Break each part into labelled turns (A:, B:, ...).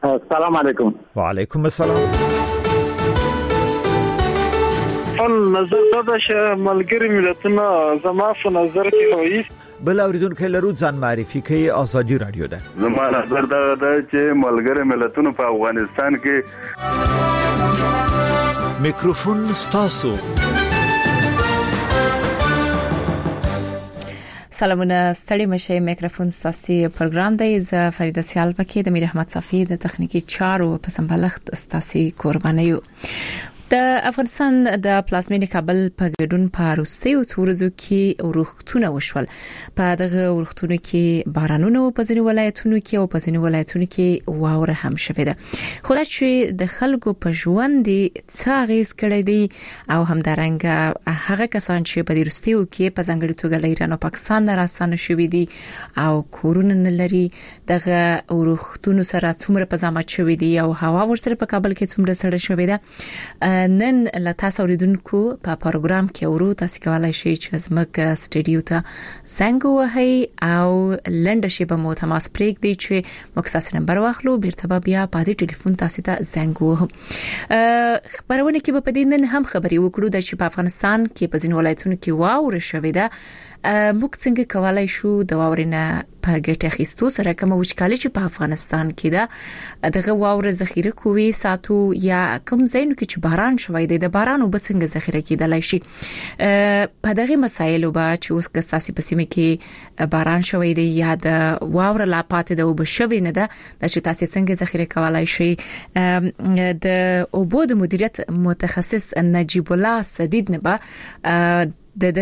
A: السلام علیکم.
B: وعلیکم السلام.
C: نظر دا چې ملګری ملتونه زما په نظر کې وایي
B: بل اوریدونکو لرو ځان معرفي کوي. ازادي رادیو ده.
D: زما نظر دا چې ملګری ملتونه په افغانستان کې
B: میکروفون ستاسو.
E: سلامونه ستړي مشه. میکروفون ستاسو پروګرام دی. ز فریده سیال پکې د میر احمد صفی د تخنیکی چارو په سمبالښت ستاسو قرباني یو. د افغانستان د پلازمینې کابل په ګډون په روستي او تورزو کې ورختونه وشول. په دغه ورختونو کې بارانونه په ځینې ولایتونو کې او په ځینې ولایتونو کې واوره هم شوې ده. خدای چې د خلکو په ژوند څه غیز کړی دی او همدارنګه هغه کسان چې په روستي کې په ځانګړي توګه له ایران او پاکستان راستانه شوې دي او کورونه نه لري، دغه ورختونو سره څومره په زحمت شوې دي او هوا ورسره په کابل کې څومره سړه شوې ده. نن له تاسو اوریدونکو په پروګرام کې ورو تاسو کولای شئ چې زموږ سټډیو ته څنګه وهي او لنډ شي په مو تماس پرېږدي چې مخصص نمبر واخلو بیرته بیا په دې ټلیفون تاسو ته زنګ وهم. خبرونه کې په دې نن هم خبري وکړو چې په افغانستان کې په ځینو ولایتونو کې واوره شوې ده. موږ څنګه کولای شو د واورینه په ګټه اخیستو سره کوم وچکالي چې په افغانستان کې ده دغه واوره ذخیره کوي ساتو یا کوم ځایونو کې چې باران شوی دی د باران وب څنګه ذخیره کیدلای شي. په دغه مسایلو به چې اوس کساسي پسیمه کې باران شوی دی یا د واوره لا پاتې د وب شوی نه ده چې تاسو څنګه ذخیره کولای شي. د اوبو د مدیریت متخصص نجیب الله سدید نه به د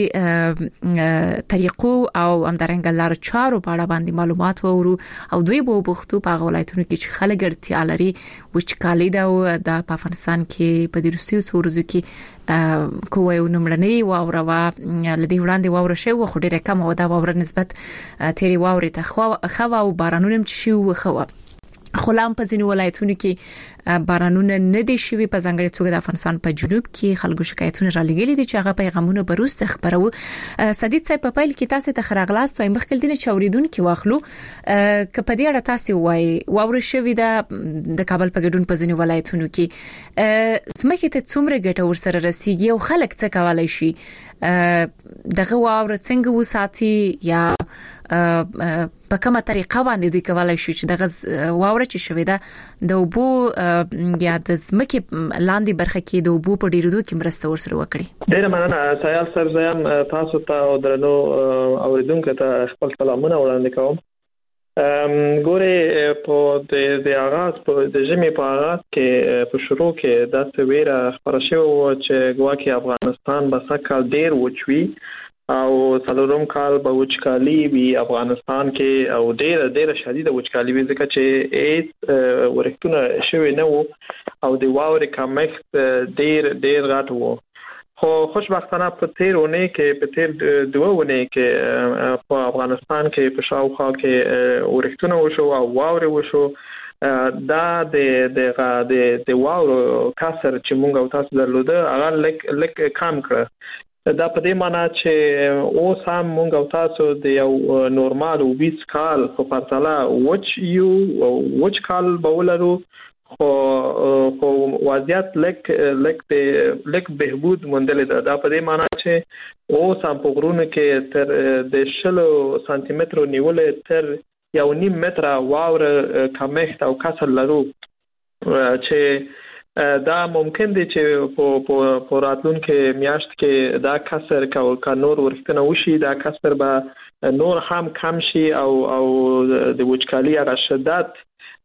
E: دغه طریقو او همدارنګه لار چارو په اړه باندې معلومات ورو او دوی به بوختو په غولایتونو کې چې خلک اړتیا لري وچکالي دا د افغانستان کې په دروستي سورزو کې کوی نمړنی واوره لدی وړاندې واوره شو خو ډیره کم او دا واوره نسبت تیری واوري ته خو او بارانونه چې شو خو خلام په ځینو ولایتونو کې بارانونه نه دي شوي. په ځانګړي توګه د افغانستان په جنوب کې خلکو شکایتونه را لګیلي دي چې هغه پیغامونه بروسته خبرو. سدید صاحب په پیل کې تاسو ته خراغلاست او مخکې دینه چوریدون کې واخلو ک په دې اړه تاسو وایي واوره شوي ده د کابل په ګډون په ځینو ولایتونو کې سمکه ته څومره ګټه ورسره رسیږي او خلک څه کولای شي دغه واوره څنګه وساتي یا په کومه طریقه باندې دوی کولای شي چې دغه واوره چې شوي ده د اوبو یا د ځمکې لاندې برخه کې د اوبو په ډیرېدو کې مرسته ورسره وکړي.
C: ډیره مننه سایل سر زم تاسو ته او درنو اوریدونکو ته خپل سلامونه وړاندې کوم. ګوره په د آغاز په د ژمي په آغاز کې په شروع کې د سویره خبره شوه چې ګواکې افغانستان به سکه ډیر وچوي او څلورم کال به وچکالي وي افغانستان کې او ډیره شدیده وچکالي وي ځکه چې هیڅ ورښتونه شوي نه وو او د واورې کمښت ډیر غټ وو. خو خوشبختانه په تیر ونه کې په تیر دوه ونه کې په افغانستان کې په شاوخوا کې ورښتونه وشو او واورې وشو. دا د واورو کسر چې مونږ او تاسو درلوده هغه لک کم کړ. دا په دې معنی چې اوس هم مونږ او تاسو د یو نورمال 20 کال په پرتله وچ کال به ولرو خو وضعیت لک بهبود موندل ده. دا په دې معنی چې اوس هم په غرونو کې تر د 60 سانتي مترو نیولې تر 1.5 متره واوره کمښت او کسر لرو چې دا ممکن دی چې په راتلونکو میاشت کې دا کسر کا نور ورښتنه وشي دا کسر به نور هم کم شي او د وچکالي هغه شدت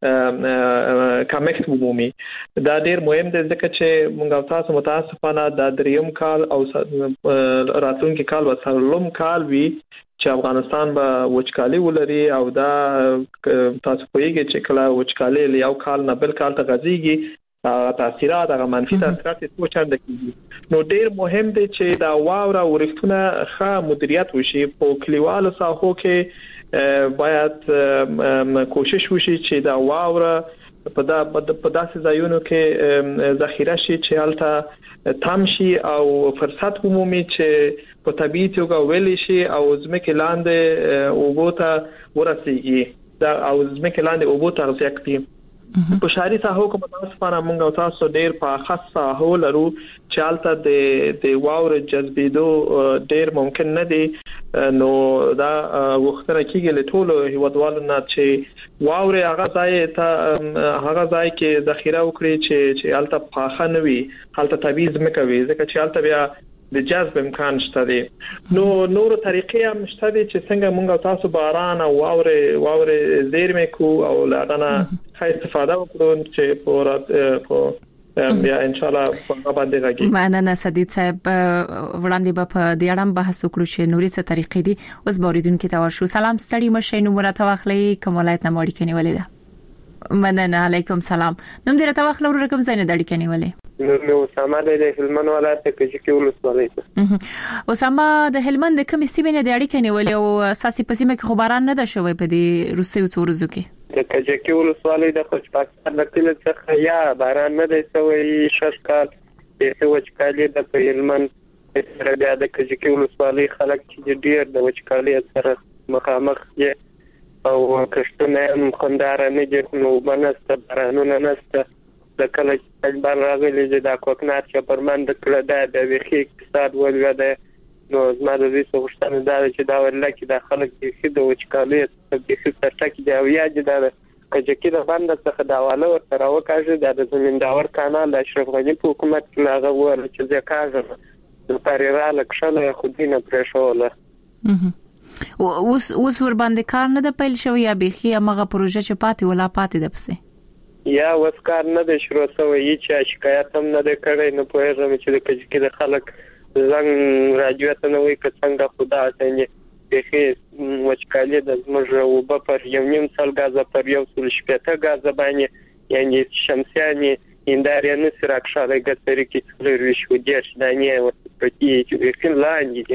C: کمښت ومومي. دا ډیر مهم دی ځکه چې موږ او تاسو متاسفانه دا دریم کال او راتلونکي کال و څلورم کال وی چې افغانستان به وچکالي ولري او دا تاسو پوهیږئ چې کله وچکالي له یو کال نه بل کال ته غځيږي تاثیرات هغه منفي تاثیرات څه چنده کیږي. نو ډیر مهم دی چې دا واوره ورښتونه ښه مدیریت وشي. په کلیوالو ساحو کې باید کوشش وشي چې دا واوره په داسې ځایونو کې ذخیره شي چې هلته تم شي او فرصت ومومي چې په طبيعي توګه ویلې شي او ځمکې لاندې اوبو ته ورسیږي دا او ځمکې لاندې اوبو تغذیه کوي. په شهري ساحو کوم متاسفانه موږ او تاسو ډیر په خاص ساحو لرو چې البته د واور جذبېدو ډیر ممکن نه دي نو دا وختره کېږي له ټولو هیوادوالو نه چې واور هغه ځای کې ذخیره وکړي چې البته پاخه نه وي البته تعویض مکوي ځکه چې البته بیا د جذب امکان شته دي نو نور طریقې هم شته دي چې څنګه موږ تاسو باران او واور زیرمه کو او لغنه ښه استفاده وکړو چې په بیا ان شاء الله په باندې راګي
E: مننه سدید صاحب وړاندې به په دې اړه بحث وکړو چې نوري څه طریقې دي اوس باوریدونکو ته ورشو سلام ستړي مشه نو مرته واخلي کوم ولایت نه مړی کني ولې مننه علیکم سلام نوم دې راته واخلو رقم زنه دړی کني ولې
A: نو اسامه د هلمند ولایت کې چې ولسوالۍ
E: اسامه د هلمند د کوم سیمه نه د اړیکې نیولې او اساسي پسیمه کې خبران نه ده شوی په دې روسي څورزو کې
A: د کجکی ولسوالۍ د خوش پاکستان د کله څخه یا باران نه دی سوی ششکال د وچکالي د هلمند سره بیا د کجکی ولسوالۍ خلک چې ډیر د وچکالي سره مخامخ دي او کښتونه هم خوندار نه دي نو بنسته بارانونه نسته د کله چې بار راغلي چې د کوکنات چې پرمن د کړه د ویخي اقتصاد ولوده نو زما د دې څه دا چې دا ولکه د خلک د وچکالي د سرټکی دی او یا د کجکی د باندې څخه دا واله ورته راوکاږي د زمینداور کانال د اشرف غنی په حکومت کې لاغه ور چې ځکه د پریرا لکشله خودینه پرېښوله
E: اوس ور باندې کار نه د پیل شوی یا بيخي هغه پروژه چې پاتې ولا پاتې ده پسې
A: یا وسکار نه د شروع سوی چې شکایت هم نه کړی نو په هغه چې د کجکی د خلک زنګ راځي ته نو وي که څنګه خدا څنګه بخي وچکالي د زموږ او په پر یو نیم سال غاز پر یو سل شپته غاز باندې یعنی شمسیانی انداریا نه سره کښاله ګټري کې څلور شو دیش دانه او پکې چې فنلاندې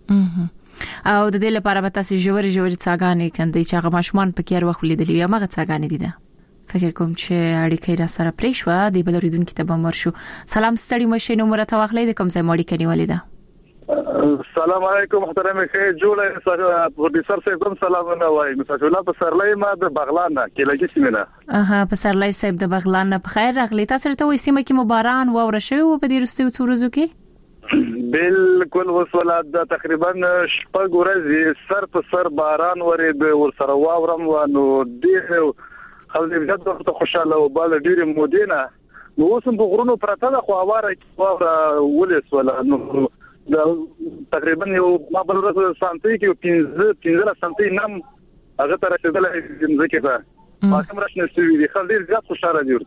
E: او د دې لپاره به تاسو جوړ څاګانې کندې چې هغه ماشومان پکې وروخ لیدلی یا مغه څاګانې دي فکر کوم چې اړیکې را سره پریښوا د بلوریدونکو ته بمر شو سلام ستړي مشه نو مرته واخلې د کوم ځای مړی کني ولیدا
D: السلام علیکم محترم خیر جوړه پروډوسر صاحب کوم سلام نه وای مساج الله په سرلای ما د بغلان کې لګی سیمه
E: په سرلای صاحب د بغلان په خیر راغلی تاسو ته وې سیمه کې مباران و ورشو په دې رستو څورزو کې
D: بالکل وسوله د تقریبا شپږ ورځې سر په سر باران ورید ور سره واورم و نو ډیر خلک زړه خوشاله او بل ډیر مودینه نو اوسم په غرونو پرته د خو اواره ولې ولا نو تقریبا یو ما بل ورځ سانتي کې 15 سانتي نم هغه تر رسیدلې ځکه دا ماکم راشنه سوي خلک ډیر زیات خوشاله دي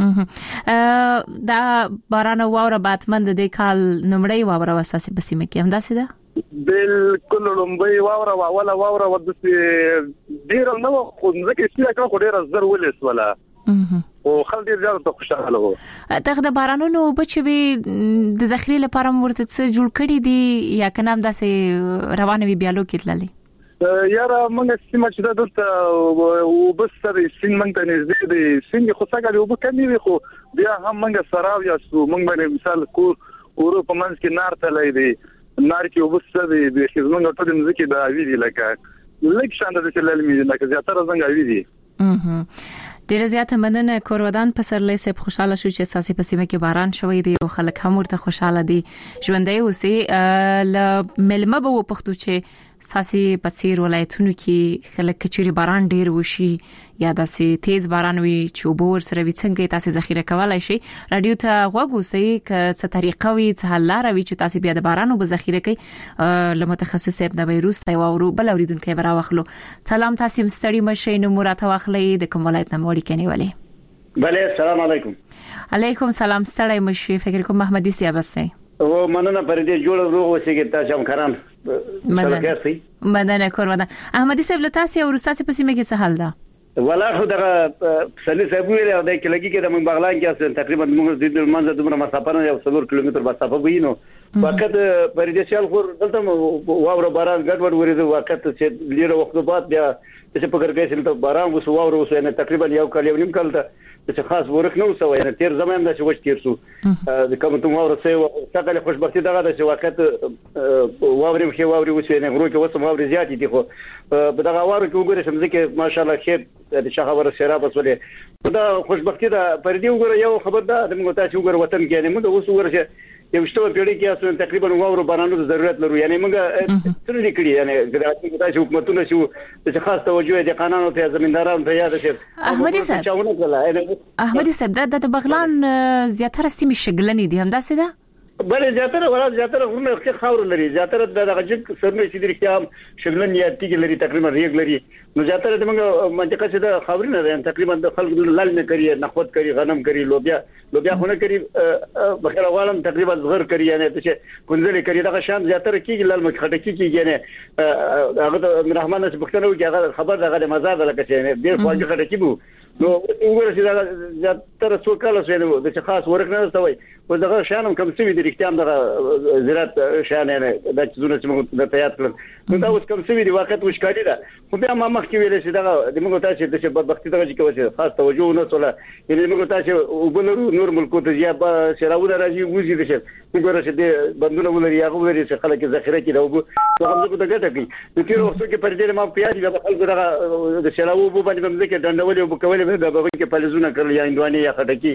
D: ورته
E: دا باران او اوره باتمن د کال نمړی واوره وساسي بسیمه کې هم داسې ده
D: بالکل لومبي واوره اوله واوره ودسي ډیر نو خو ځکه چې ډیر زر ولې ولا او خلک ډیر زیات خوشاله وو
E: ته د بارانونو بچوي د ذخیره لپاره مرته څه جوړ کړی دي یا کنه هم داسې روانه وی بیالو کې تللی
D: یاره موږ سیمه چې دلته وبس سره سین موږ ته نږدې دي سین خو څنګه وب کمی وي خو بیا هم موږ سراو یا سو موږ باندې مثال کور اورو په منځ کې نار تللی دي نار کې وبس سره د خدمت ټول مزکی د اوی دي لکه لیک شاند د چلل می لکه زیاتره څنګه اوی دي
E: ډیر زیات مننه کورودان په سرلې سپ خوشاله شو چې اساسي پسیمه کې باران شوی دی او خلک هم ورته خوشاله دي ژوندۍ اوسي ل ملمه به پختو چې ساسي پڅیر ولایتونو کې خلک کچيري باران ډیر وشي یا داسې تیز باران وي چې وبور سره وي څنګه تاسو ذخیره کولای شي رادیو ته غوږوسئ ک څه طریقه وي څه حل لاره وي چې تاسو بیا د بارانو به ذخیره کوي له متخصص ابن ویروس ته وورو بل اوریدونکو برا واخلو سلام تاسو مستړي مشه نو مراته واخلې د کوم ولایت نه موري کني ولې
F: بله السلام علیکم
E: علیکم سلام ستړي مشه فکر کوم محمدي سي ابسته
F: او مننه پر دې جوړ روغ اوسېږي تاسو هم کرام
E: مننه کوم احمدي صاحب له تاسو او تاسو په سیمه کې څه حال ده
F: ولا خو دغه سلی صاحب ویل د کلګي کې د بغلان کې تقریبا موږ د منځ دومره مسافه نه یو 100 کیلومتر مسافه وینو وخت پردیسیال خور دلته واوره باران ګډوډ ورېده وخت چې ډیر وخت بعد بیا چې په ګرګې سره باران وسو واوره وسو نه تقریبا یو کال یو نیم کال ته چې خاص ورک نه وسو نه تیر زمان دا چې وښ تیر سو د کوم ته واوره سه څنګه خوشبختی دغه د وخت واوره مخې واوره وسو نه غرو کې وسو واوره زیات دي خو په دغه واوره کې وګورئ چې مزه ماشاءالله خیر د شخبر سره بسولې دا خوشبختی دا پردي وګوره یو خبر دا د موږ تاسو وګوره وطن کې نه موږ اوس وګوره چې یو شته پیړۍ کې اسو تقریبا واورو بارانو ته ضرورت لرو یعنی موږ تر لیکلي یعنی ګراتي تاسو حکومتونه شو چې خاص توجه دي قانونو ته زمیندارانو ته یاد شي
E: احمدي صاحب د بغلان زیاتره سیمې شګلنې دي همداسې ده
F: بل زیاتره غوونه کې خاور لري زیاتره دغه جګ سرنه چې د اختیام شګلن یا تیګ لري تقریبا ریګ لري نو زیاتره د موږ منطقه چې د خاورینه ده تقریبا د خلک لال نه کوي نخود کوي غنم کوي لوبیا خونه کوي بخیر عوالم تقریبا صغر کوي یعنی چې کنځلې کوي دغه شان زیاتره کیږي لال مخ خټکی کیږي یعنی هغه د رحمان نس بختنو کې هغه خبر دغه مزار لکه چې ډیر خواږه خټکی بو نو وګوره چې دا زیاتره څو کال سره د خاص ورک نه استوي او دغه شانم کوم څه وی د اختیام دغه زراعت شان نه د چزونه چې موږ د تیار کړل نو دا اوس کوم څه وی دی وخت وشکاري ده خو بیا ما مخ کې ویل چې دغه د موږ تاسو د بدبختی دغه چې خاص توجه نه توله یعنی موږ تاسو وبلرو نور ملکو ته یا په شراونه راځي وځي د شه وګوره چې د بندونه ولري هغه ولري چې خلک ذخیره کړي او څه هم څه ګټه کوي نو تیر وخت کې پر دې ما پیاجي د خلکو دغه د شراو په باندې باندې کې ډنډولې او کولې د بغل کې پلزونه کړل یا اندواني یا خټکی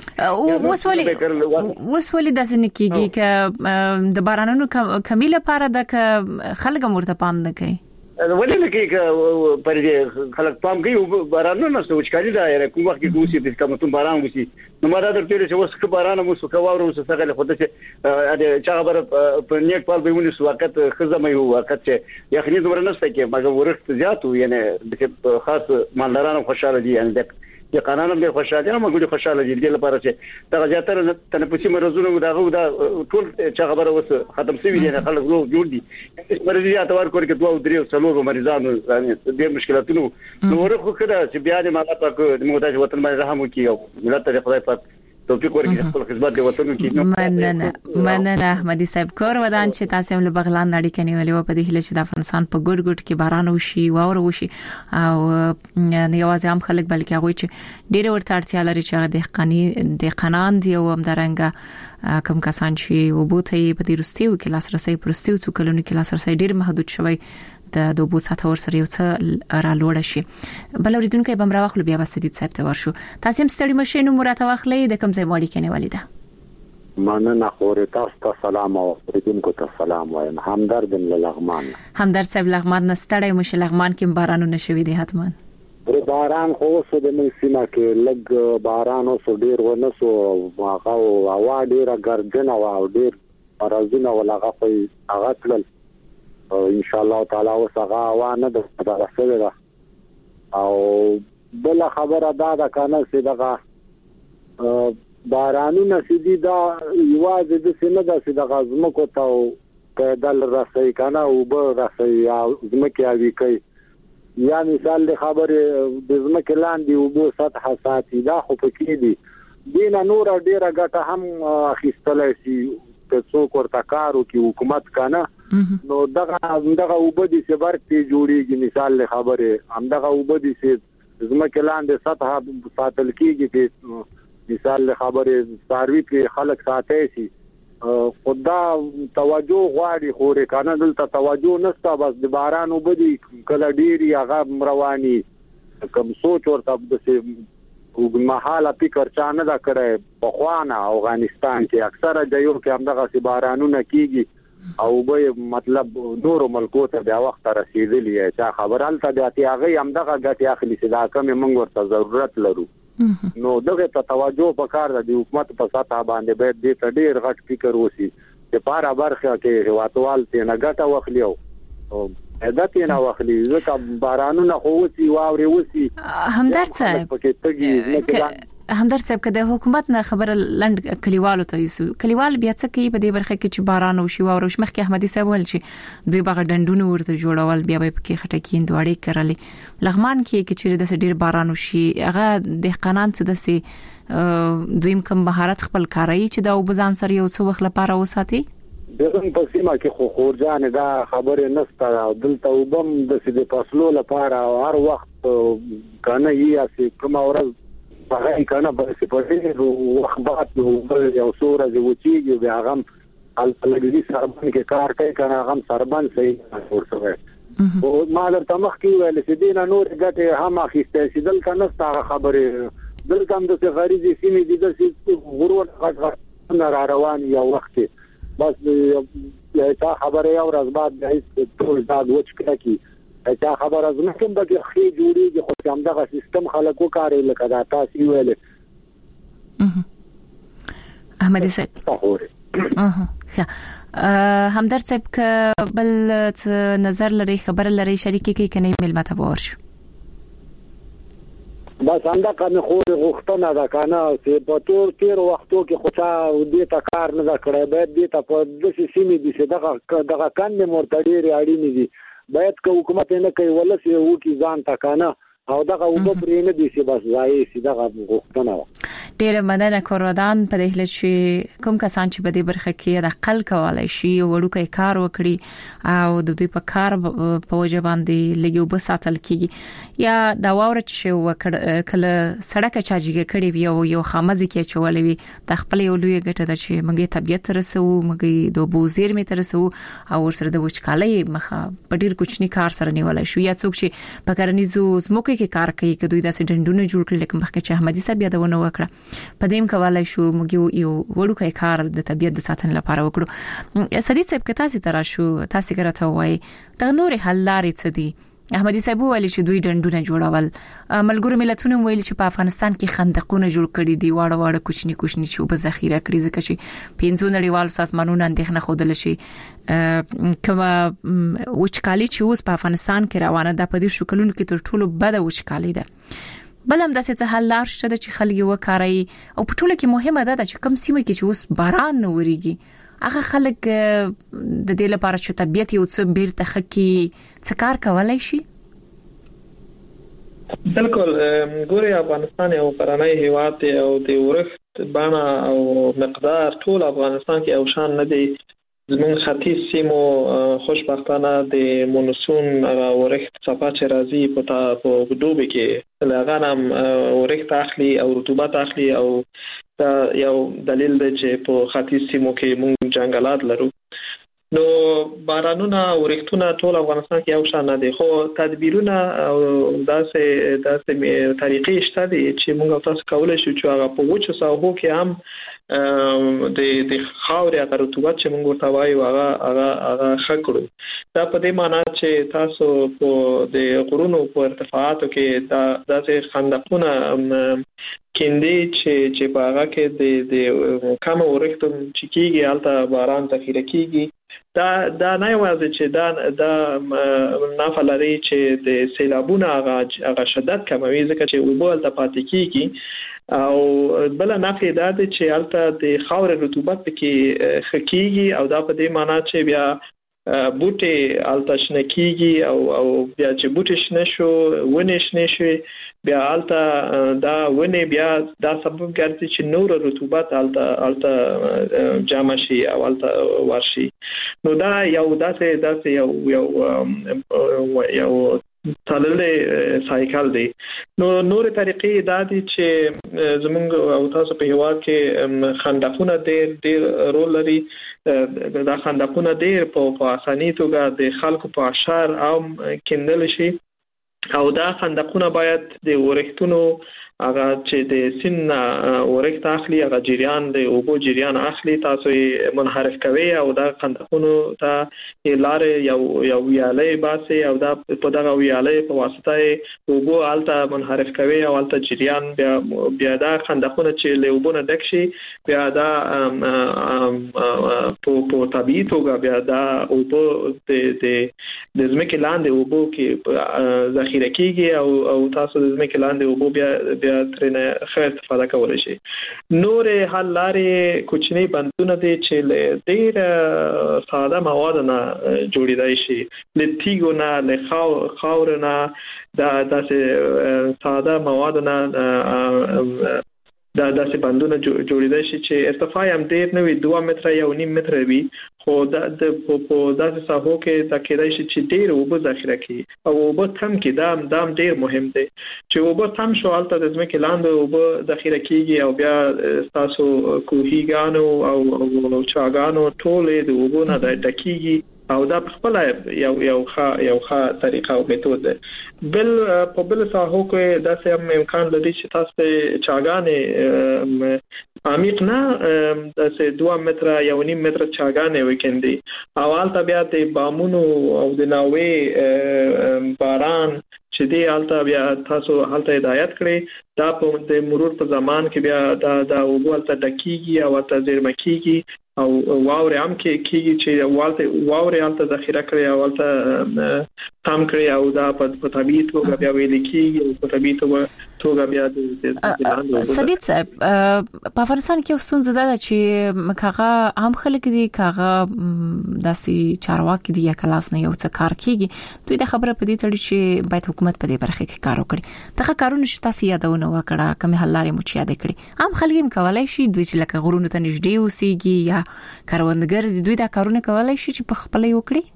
E: وسولي داسې نه کیږي چې د بارانونو کمی لپاره د خلک مرته پام نه کوي
F: ولې نه کې پر دې خلک پام کوي او بارانونه نشته وچکالي دا یره کوم وخت کې دوسی د کوم باران وسی نو ما دا درته چې اوس که باران مو سو کاوه اوس څنګه خو ته چې چا خبر په نیک پال به ونی سو وخت خزمه یو وخت چې یخني زمره نشته کې مګر ورښت زیاتو یعنی د خاص مالدارانو خوشاله دي یعنی یا قانونم به خوشاله نه موږ خوشاله دي د لپاره چې دا زیاتره تنفسي مرزونه دا ټول چې خبره وس ختم شوی دي خلک جوړ دي مرزي اتوار کور کې دوه درې څلور مریضانو د مشکلاتونو نو ورخه کړه چې بیا د مالا پاک د موږ وطن باندې رحم وکړي ملت ته خدای پاک توفیق ورکړي خپل خدمت دی وطن کې
E: مننه احمدي صاحب کور ودان چې تاسو هم له بغلان نړۍ کې نیولې و په دې هله چې د افغانستان په ګډ کې باران وشي واوره وشي او نه یوازې هم خلک بلکې هغه چې ډېر ورته اړتیا لري چې د قانون دی او هم درنګ کوم کسان چې وبوته په دې رستیو کې لاسرسي پرستیو څو کلونو کې لاسرسي ډېر محدود شوی د دوبو ساته ور سره یو څه را لوړ شي بل اوریدونکو به امر واخلو بیا بسدید صاحب ته ورشو تاسو هم ستړي مشینو مراته واخلې د کوم ځای مالی کنه ولیدا
G: مننه خوري تاسو ته سلام او اوریدونکو ته سلام وایم همدرد لغمان
E: همدرد صاحب لغمان نستړی مشه لغمان کې بارانو نشوي دي حتمان
G: باران خو سو د موسمه کې لګ باران او سو ډیر ونه سو هغه هوا ډیره ګرځنه او ډیر ارزونه ولغه په هغه تل ان شاء الله تعالی وسغه وانه د رسول او بل خبره دا کنه چې دغه بارانونه سدي دا یوازې د سینه د سدغه زمکو ته پیدل راسي کنه او به راسي زمکه اوي کوي یا مثال د خبره د زمکه لاندې او بو سطح ساتي دا خو پکې دي دینه نور ډیره ګټه هم اخیستلای شي که څوک ورته کارو کې حکومت کنه نو دغه وبدي چې برتي جوړيږي مثال له خبره همدغه وبدي چې زمکه لاندې سطح ساتل کیږي چې مثال له خبره ساروي کې خلک ساتي شي خدا توجه غواړي خو کنه دلته توجه نشته بس د باران وبدي کله ډيري هغه رواني کوم سوچ ورته د وګمحاله فکر چا نه دا کړی په خوانه افغانستان کې اکثره ځایو کې همدغه سی بارانونه کیږي او به مطلب نور ملکو ته بیا وخت رسیدلی چې خبرالته د اتیاغي همدغه غټي اخلي چې دا کوم موږ ورته ضرورت لرو نو دغه ته توجه وکړه د حکومت په ساته باندې به دې ډېر غټ فکر وسی چې پاره برخه کې هواتوال ته نه غټه وخلیو او عادت نه واخلي ځکه بارانونه خو وسی واوري وسی
E: همدرد صاحب همدرد صاحب کده حکومت نه خبر لند کلیوالو ته یسو کلیوال بیا څه کوي په دې برخه کې چې باران او شي واوري مخکې احمدي صاحب ول چې دوی باغ ډندونه ورته جوړول بیا به پکې خټکی اندوړې کړلې لغمان کې چې د ډیر باران او شي هغه د قانون څه دسي دویم کوم مهارت خپل کاري چې دا وبزان سره یو څو وخت لپاره وساتي
G: دغه په سیمه کې خو خورجان دا خبره نسته دلته وبم د سې فصلو لپاره هر وخت کنه یا سې کوم ورځ هغه کنه به سې په دې وخت بعد یو سوره د وچیږي بیا غم الګری سربن کې کار کوي کنه غم سربن صحیح ورسوي او ما درته مخکې ویل چې دینه نور ګټه هم اخیسته چې دلته نسته خبره دلته هم د غریزي سیمې دي د غرور غټ نه روان یو وخت بس تا خبره یو ورځ بعد د ټول داد وچ کړی تا خبره زما کوم د خې جوړیږي خو هم دغه سیستم خلکو کاری لکه دا تاسو ویل
E: احمدي صاحب همدرد صاحب که بل نظر لري خبر لري شریکی کې کني ملما ته ورشو
G: بس انده کنه خو غوښتنه ده کنه چې په تیر وختو کې خو چا دې ته کار نه کړی باید دې ته په داسې سیمې دي چې دغه کاندې مرتډي اړینې دي باید که حکومت نه کوي ولس یو کی ځان تا کنه او دغه وګ پرې نه دي چې بس ځای سي دغه غوښتنه
E: ډیر مننه کورودان په دې هله چې کوم کسان چې په دې برخه کې د خپل کولای شي وړوکی کار وکړي او د دوی په کار په وجه باندې لګیو به ساتل کیږي یا دا واره چې وکړه کله سړک چاجیږي کړي وي او یو خامزي کې چولې وي د خپل یو لوی ګټه د چې موږ طبيعت رسو موږ د بوزیر می ترسو او ورسره د وچکالۍ مخه په ډیر کوچنی کار سره نیولای شو یا څوک چې په کرنیزو زموکه کې کار کوي که دوی داسې ډنډونه جوړ کړي لکه مخکې چې احمدي صاحب یادونه وکړه په دې کولای شو موږ یو وړوکی کار د طبيعت د ساتنې لپاره وکړو سدید صاحب که تاسو ترا شو تاسو ګرته وای د نور حل لارې څه دي احمدي صاحب ویل چې دوی ډنډونه جوړول ملګرو ملتونو ویل چې په افغانستان کې خندقونه جوړ کړي دي واړه واړه کوچني کوچني چې په ذخیره کړي ځکه چې پینځو نړیوال سازمانونو اندېښنه خوده شي کما وچکالي چې اوس په افغانستان کې روانه ده په دې شکلونو کې تر ټولو بده وچکالي ده بلهم د څه حل لار شته چې خلک وکړي او په ټوله کې مهمه ده چې کم سیمه کې چې اوس باران نه وريږي هغه خلک د دې لپاره چې طبيعت یو څه بیرته خکې څه کار کولای شي
C: بالکل ګوري افغانستان یو قرنۍ هیواد دی او د ورښت بڼه او مقدار ټول افغانستان کې او شان نه دی زمون ختیځ سیمو خوشبختانه د مونسون ورښت صفه چې راځي په دوبه کې لغه هم ورښت اخلي او رطوبت اخلي او دا یو دلیل دی چې په ختیځ سیمو کې مونږ جنگلات لرو نو بارانونه ورښتونه ټول افغانستان کې یو شان نه دي خو تدبیرونه او داسې طریقې شته دي چې مونږ تاسو کولای شو چې هغه په وچو ساحو کې هم د خاورې هغه رطوبت چې موږ ورته وایو هغه خکړو دا په دې معنی چې تاسو په د غرونو په ارتفاعاتو کې داسې خندقونه کیندي چې په هغه کې د کم ورښت چې کیږي البته باران ذخیره کیږي دا نه یوازې چې دا نافع لري چې د سیلابونو هغه شدت کموي ځکه چې اوبه البته پاتې کیږي او بل نافع دا چې البته د خاورې رطوبت کې خکېږي او دا په دې معنی چې بیا بوټي البته شنه کیږي او بیا چې بوټي شنه شو ونه شنه شي بیا البته دا ونه بیا دا سبب ګرځي چې نور رطوبت البته جمع شي او البته ورشي نو دا یو داسې یو تللې سایکل دی نو نور طریقې دا دي چې زمونږ او تاسو په هوا کې خندقونه ډېر رول لري دا خندقونه ډېر په اسانۍ توګه د خلکو په اشعار او کېندل شي او دا خندقونه باید د ورښتونو هغه چې د سین ورښت اخلي هغه جریان د اوبو جریان اخلي تاسو یې منحرف کوي او دا خندقونو ته لارې یو ویالې باسي او دا په دغه ویالې په واسطه اوبو الته منحرف کوي او الته جریان بیا دا خندقونه چې له اوبو نه ډک شي بیا دا په طبيعي توګه بیا دا اوبو د ځمکې لاندې اوبو کې ذخیره کیږي او تاسو د ځمکې لاندې اوبو بیا ترنه ښه استفاده کولای شي نور حل لارې کوچنی بندونه دي چې ډېر ساده مواد نه جوړیدای شي لتیګو نه له خاور نه دا داسې ساده مواد نه دا داسې بندونه جوړیدای شي چې ارتفاع هم ډیر نه وي 2 متره یا 1.5 متره وي خو د په داسې ساحو کې دا کېدای شي چې ډیر اوبه ذخیره کړي او اوبه تم کې دام ډیر مهم دی چې اوبه تم شو حالت د ځمکې لاندې اوبه ذخیره کیږي او بیا تاسو کوهیګانو او چاګانو ټولې د اوبو نه ډکیږي او دا خپل یو ښه طریقه او میتود ده په بل ساحو کې دا سم امکان لري چې تاسو چاګانې عمیق نه د 2 متره یا 1.5 متره چاګانې وکندي او حالت بیا د بامونو او د ناوې باران چې دی حالت بیا تاسو حالت هدایت کړئ دا په د مرور په زمان کې بیا دا وګول ته ډکیږي او ته زیرمه کیږي او واورې هم کېږي چې واورې حالت ذخیره کړي او حالت تام کړي او دا په طبيعي توګه بیا ویل کېږي او په طبيعي توګه بیا د
E: سدید صاحب په افغانستان کې ستونزه ده چې کاغه عام خلک دي کاغه داسې چارواکي دي یا کلاس نه یو څه کار کیږي دوی د خبره په دې تړي چې باید حکومت په دې برخه کې کار وکړي دغه کارونه چې تاسو یادونه وکړه کوم حل لارې مو چي یاد کړی عام خلک هم کولای شي دوی چې لکه غرونو ته نږدې اوسېږي یا کاروندګر دي دوی دا کارونه کولای شي چې په خپل یو کړی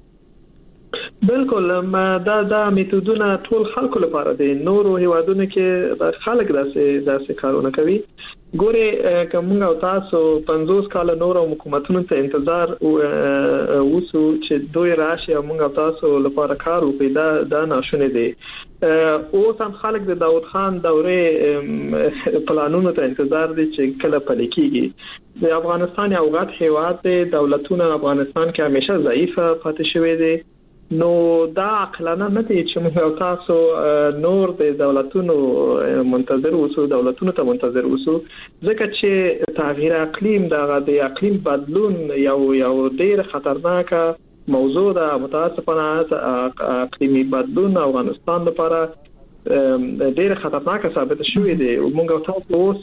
C: بالکل دا میتودونه ټول خلکو لپاره دي نورو هیوادونو کې خلک داسې کارونه کوي ګوره کومه او تاسو 50 کال نورو حکومتونو ته انتظار وسو چې دوی راشي موږ تاسو لپاره کار وکړي دا ناشونه دي او سم خلک د داوود خان دورې پلانونو ته انتظار دي چې کله پلي کیږي د افغانستان یو غټ هیواد دی دولتونه افغانستان کې همیشه ضعیفه پاتې شوی دي نو دا عقلانه نه دي چې موږ تاسو نور د دولتونو منتظر اوسو دولتونو ته منتظر اوسو ځکه چې تغییر اقلیم د اقلیم بدلون یو ډیر خطرناک موضوع ده متاسفانه اقلیمی بدلون افغانستان لپاره ډیر خطرناک ثابت شوی دی موږ تاسو اوس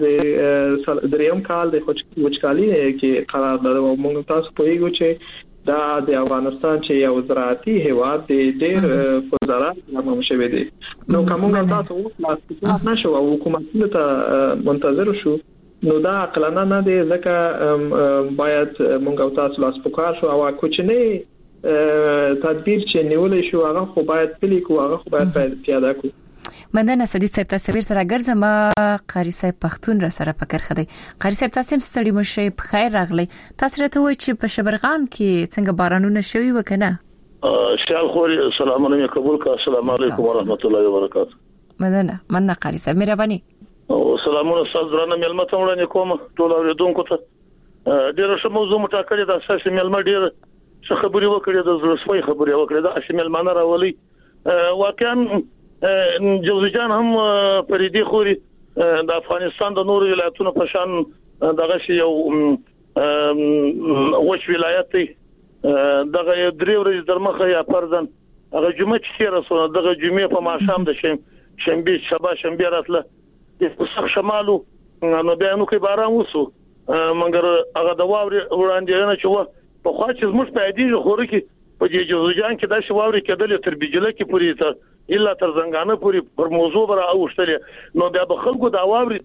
C: د دریم کال د وچکالي کې قرار لرو موږ تاسو په یو چې دا د افغانستان چې یو زراعتي هیواد دی ډیر په زراعت باندې شوی دی نو کومه تاسو اوس نشو او حکومتونو ته منتظر شو نو دا عقلانه نه دی ځکه باید موږ تاسو لاس پکار شو او کوچنی تدبیر چې نیولې شو هغه خو باید پلي کو هغه خو باید پیاده کو
E: مننه سدید صاحب تاسو بیرته راګرځم قاری صاحب پښتون را سره فکر خدي قاری صاحب تاسو ستړي مشه په خیر راغلی تاسو راته وای چې په شبرغان کې څنګه بارانونه شوي وکنه
H: شال خوري السلام علیکم قبول کا السلام علیکم ورحمت الله وبرکاته
E: مننه قاری صاحب مهرباني
H: او سلامونه استاد درنه ملمه ته وړاندې کوم ټول اوریدونکو ته ډیر ښه موضوع مټاکلې د اساسي ملمه ډیر څه خبري وکړې د زړسوي خبري وکړې د اساسي ملمانه راولي واقعا جوزجان هم پریدي خوري د افغانستان د نورو ولایتونو په شان دغه شی یو وښ ولایت دی دغه درې ورځې درمخه یا پرځن هغه جمعه چې رسول دغه جمعه په ماښام د شنبه راتله د صح شمالو نو بیا نو کې باران وسو مګر هغه د واوري وړاندې نه چې په خوا چې زموږ په دې خوري کې په دې جوزجان کې د شواوري کېدل تر بجله کې پوری ته الا تر زنګانه پوری پر موضوع برا اوشتلې نو بیا به خلکو دا واوري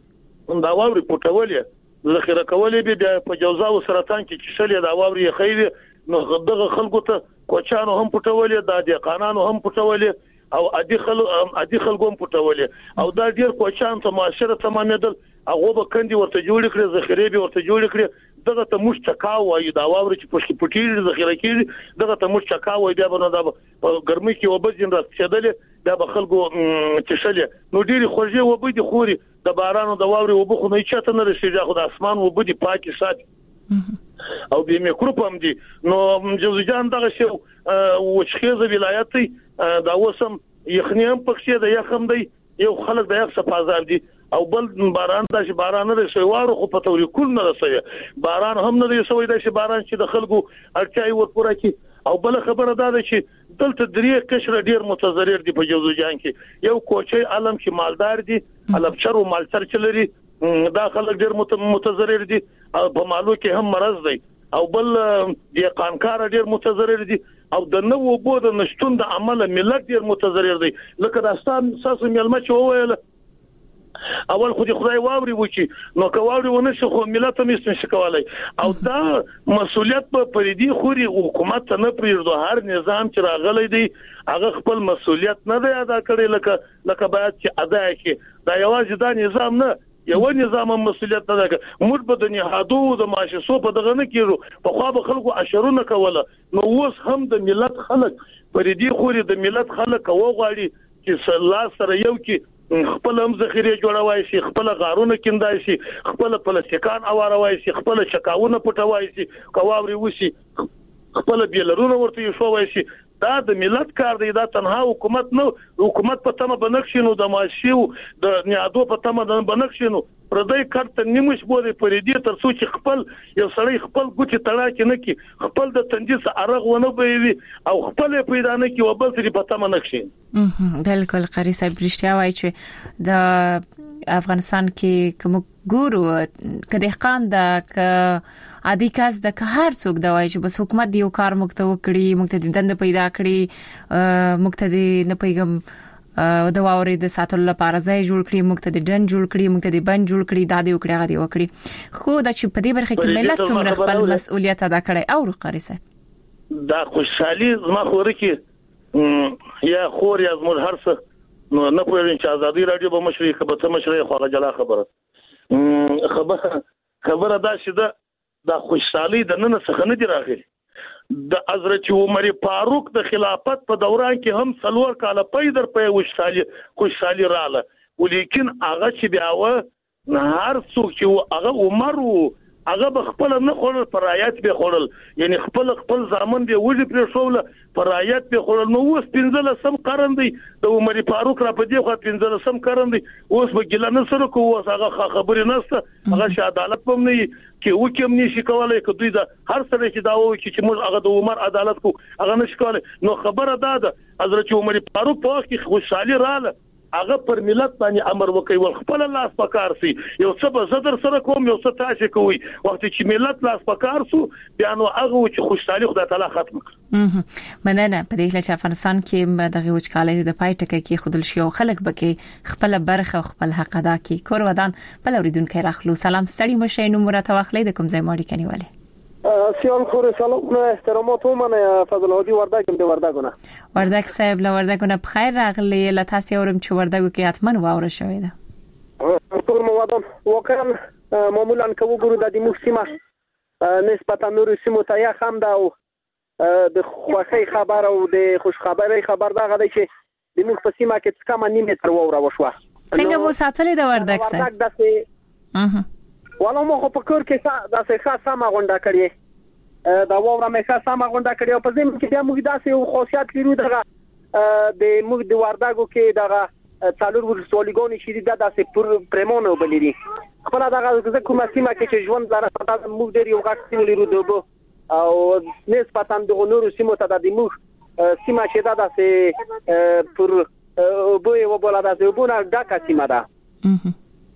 H: پټولې ذخیره کولې بیا په جوزا او سرطان کې چې شلې دا واوري خېوي نو دغه خلکو ته کوچانو هم پټولې د دې قانونو هم پټولې او ادي خلکو هم پټولې او دا ډیر کوچان ته معاشره تمامېدل هغه به کندي ورته جوړ کړي ذخیره به ورته جوړ کړي دغه ته مش چکاو وای دا واوري چې پټی ذخیره کړي دغه ته مش چکاو وای بیا به نو دا ګرمي کې وبځین راځېدل دا به خلکو چشلې نو ډیری خوږه وبدي خوري د بارانو د واوري وبخو نه چاته نه رسیږي خو د اسمان وبدي پاکي ساتي او به میکروب هم دي نو جوزجان دغه شی وشخیزه ولایت دا وسم یخنیم پکې د یخم دی یو خلک د یخ صفازار دي او بل باران د باران نه رسوي وارو خو په توري کول نه رسوي باران هم نه رسوي د باران چې د خلکو اړتیاوي ورپوره کی او بل خبره ده چې دلته درې قشر ډیر متضرر دي په جوزجان کې یو کوچي عالم چې مالدار دي البچر او مالچر چلري دا خلک ډیر متضرر دي په مالو کې هم مرض دی او بل د قانکار ډیر متضرر دي او د نوو بود نشټون د عمله ملت ډیر متضرر دي لکه داستان ساسو ملمه چې وویل اول خو دې خدای واوري وکي نو کواوري ونه شي خو ملت هم نشي کولای او دا مسؤلیت په پریدي خوري حکومت نه پریږدو هر نظام چې راغلی دی هغه خپل مسؤلیت نه دی ادا کړی لکه باید چې ادا کړي دا یوازې دا نظام نه یو نظام مسؤلیت نه ده موږ په دنیا هادو د ماشسو په دغه نه کیږو په خوا به خلکو اشرونه کوله نو اوس هم د ملت خلک پریدي خوري د ملت خلک وغواړي چې الله سره یو کې خپل هم ذخیره جوړوي شي خپل غارونه کیندای شي خپل پلاستیکان اواروي شي خپل شکاونه پټوي شي کواوري وشي خپل بیلرونه ورته شووي شي دا د ملت کار دی دا تنها حکومت نو حکومت په تمه بنښینو د ماشیو د نیادو په تمه بنښینو پردای کارت نیمش بوده پریدي تر څو چې خپل یو سړی خپل ګوتې تړاکې نه کی خپل د تنجیس ارغ ونه بيوي او خپل پیدا نه کی وبل سری په تمه نښین
E: بالکل قاری صاحب رښتیا وایي چې د افغانستان کې کوم ګورو کله خان د عادي کس د هر څوک د وایي چې بس حکومت دی یو کار مکته وکړي مکته د دند پیدا کړي مکته دی نه پیغام د واوري د ساتلو لپاره ځای جوړ کړي مکته د ډن جوړ کړي مکته د بند جوړ کړي دا دی وکړي غدي وکړي خو د چې په دې برخه کې ملت څومره خپل مسؤلیت ادا کړي او قاری صاحب
H: دا خوشحالي زما خور کې یا خور یا زموږ هرڅه نو نه پوهیږم چې ازادي رادیو به مشري خبره مشري خو جلا خبره دا چې دا خوشحالي د نن څخه نه دی راغلي د حضرت عمر فاروق د خلافت په دوران کې هم څلور کاله پیدر په خوشحالي رااله ولیکن هغه چې بیا و هر څوک چې هغه عمر هغه خپل نه خورل پرایات به خورل یعنی خپل ځامن به وځي پر شوله پرایات به خورل نو اوس 15 سم قرن دی د عمر فاروق را په دې خو 15 سم قرن دی اوس به ګل نه سره کوو هغه خبرې نهسته هغه عدالت پم نه کې وکم نشي کولای که دوی دا هر څه چې دا وایي چې موږ هغه د عمر عدالت کو هغه نشي کولای نو خبره ده حضرت عمر فاروق په وخت کې خوشحالي رااله هغه پر ملت باندې امر وکي ول خپل لاس پکار سي یو څه به زدر سره کوم یو څه تاسو کوي وخت چې ملت لاس پکار سو بیا نو هغه چې خوشحالي خدای تعالی ختم کړ
E: مننه په دې چې افغانستان کې دغه وچکالۍ د پای ټکي کې خودل شي او خلک بکې خپل برخه خپل حق ادا کوي کور ودان بل اوریدونکو راخلو سلام ستړي مشه نو مرته واخلې د کوم ځای ماړي کنيواله
I: سیال خور سلام احترامات من فضل هادی وردګم د وردګونه
E: وردګ صاحب له وردګونه بخیر راغلی له تاسو اورم چې وردګو کې حتمن واوره شوې ده
I: ټول موادم واقعا معمولا کوو ګورو د موسمه نسبتا نور سیمو ته یا خام ده او د خوخي خبر او د خوش خبري خبر دا غدي چې د موږ په سیمه کې څه کم نیمه تر ووره وشوه
E: څنګه مو ساتلې د وردګ صاحب
I: والله مو په کور کې دا څه خاصه غونډه کړې دا ووره مې خاصه غونډه کړې او په دې کې بیا موږ داسې خاصیت لرو دغه د موږ د وردګو کې دغه څلور ورسولګونی شې دا داسې پر پرمونو بلري خپل دغه کومه سیمه کې چې ژوند لاره پاتې موږ ډېر یو غټ سیمه لرو دوبه او نسبتا د نورو سیمو ته د موږ سیمه چې دا داسې پر بوې وبوله داسې وبونه ډاکه سیمه ده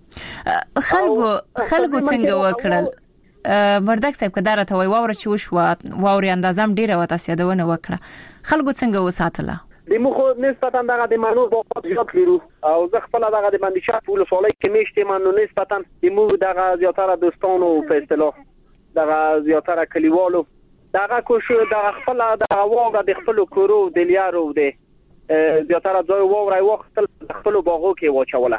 E: خلګو څنګه وکړل وردګ صاحب کدار ته وای واوره چې وشو واوري اندازام ډیره وته سیادونه وکړه خلګو څنګه وساتله
I: د مخو نسبتا دغه د مانو په ځات لرو او زه خپل دغه د باندې شاف ول فولای کې میشته مانو نسبتا د مو دغه زیاتره دوستانو په اصطلاح دغه زیاتره کلیوالو دغه کوشش دغه خپل دغه واغه د خپل کورو د لیارو د زیاتره ځای وورای وخت خپل باغو کې واچوله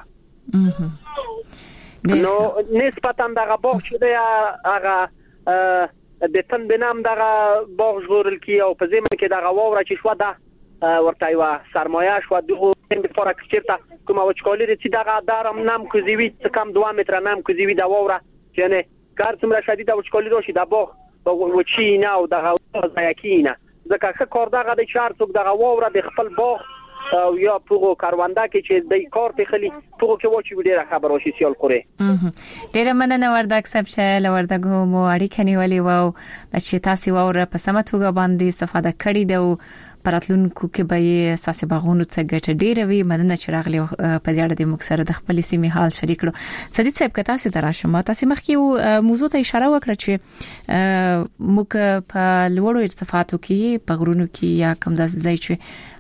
I: نو نسبتا دغه باغ چې دی هغه د تن بنام دغه باغ ژغورل کی او په زمين کې دغه ووره چې شو ده ورته یو سرمایه شو دغه د فورک چیرته کومه وچکالي چې دغه دارم نام کوزیوی کم 2 متر نام کوزیوی دا ووره چې نه کار څومره شدید وچکالي راشي د باغ وچی نه او دغه ځایکینه ځکه کار دغه د 4 څوک دغه ووره د خپل باغ او یا پوغو کارونده کې چې د کار تخلي پوغو کې وچی ډیره خبر وشي سیال خوري
E: ډیره مننه وردګ صاحب چې لوردګو مو اړیکه نیولې وو چې تاسو وره په سمه توګه باندې استفاده کړې ده پراتلونکو کې به اساسي باغونو څخه ګټه ډیره وي مننه چې راغلی په دې اړه د مکسره د خپل سیمې حال شریک کړو صدیق صاحب کته سي تراشم تاسو مخکې موضوع ته اشاره وکړه چې موږ په لوړو ارتفاعاتو کې په غرونو کې یا کوم د ځای چې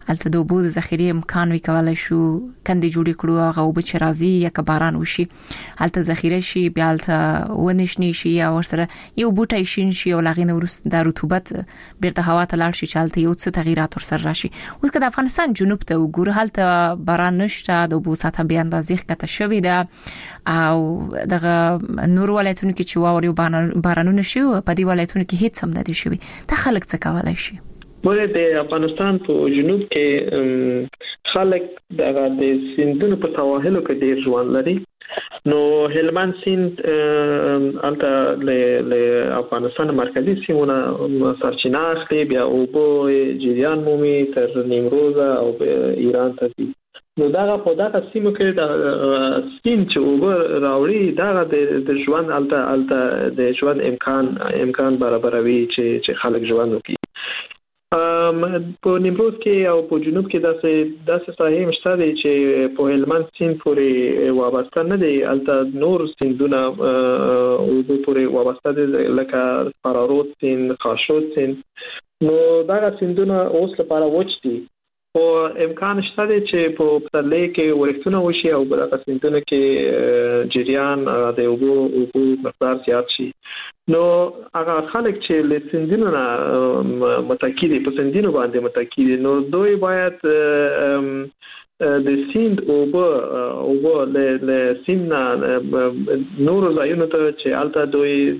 E: الته د اوبو ذخیره امکان وکولای شو کندې جوړ کړو هغه اوبه چې راځي یا کباران وشي الته ذخیره شي بیا الته ونشني شي یا ورسره یو بوټی شین شي او لاغینه ورست د رطوبت بیرته هوا ته لاړ شي چې الته یو څه تغیرات ورسره راشي. اوس که د افغانستان جنوب ته وګورو هلته باران نشته د اوبو سطح بیا اندازې ښکته شوې ده او دغه نور ولایتونو کې چې واوري بارانونه شي په دې ولایتونو کې هیڅ هم نه دي شوي. دا خلک څه کولای شي؟
C: ولې د افغانستان په جنوب کې خلک د سیندونو په سواحلو کې ډیر ژوند لري. نو هلمند سیند البته له افغانستان مرکزی سیمونه سرچینه اخلي بیا اوبو جریان مومي تر نیمروز او ایران ته ځي. نو دا په دغه سیمو کې د سیند چې اوبه راوړي دا د ژوند البته د ژوند امکان برابروي چې خلک ژوند وکړي. په نیمروز کې او په جنوب کې داسې ساحې مشته دي چې په هلمند سیند پورې وابسته نه دي. البته نور سیندونه اوبو پورې وابسته دي لکه فرارود سیند، خاشود سیند. نو دا سیندونه اوس لپاره وچ دي او امکان شته دی چې په پسرلي کې ورښتونه وشي او په سیندونو کې جریان د اوبو مقدار زیات شي. نو هغه خلک چې له سیندونو نه متکی دي په سیندونو باندې متکی دي نو دوی باید د سیند اوبه له سیند نور ځایونو ته چې البته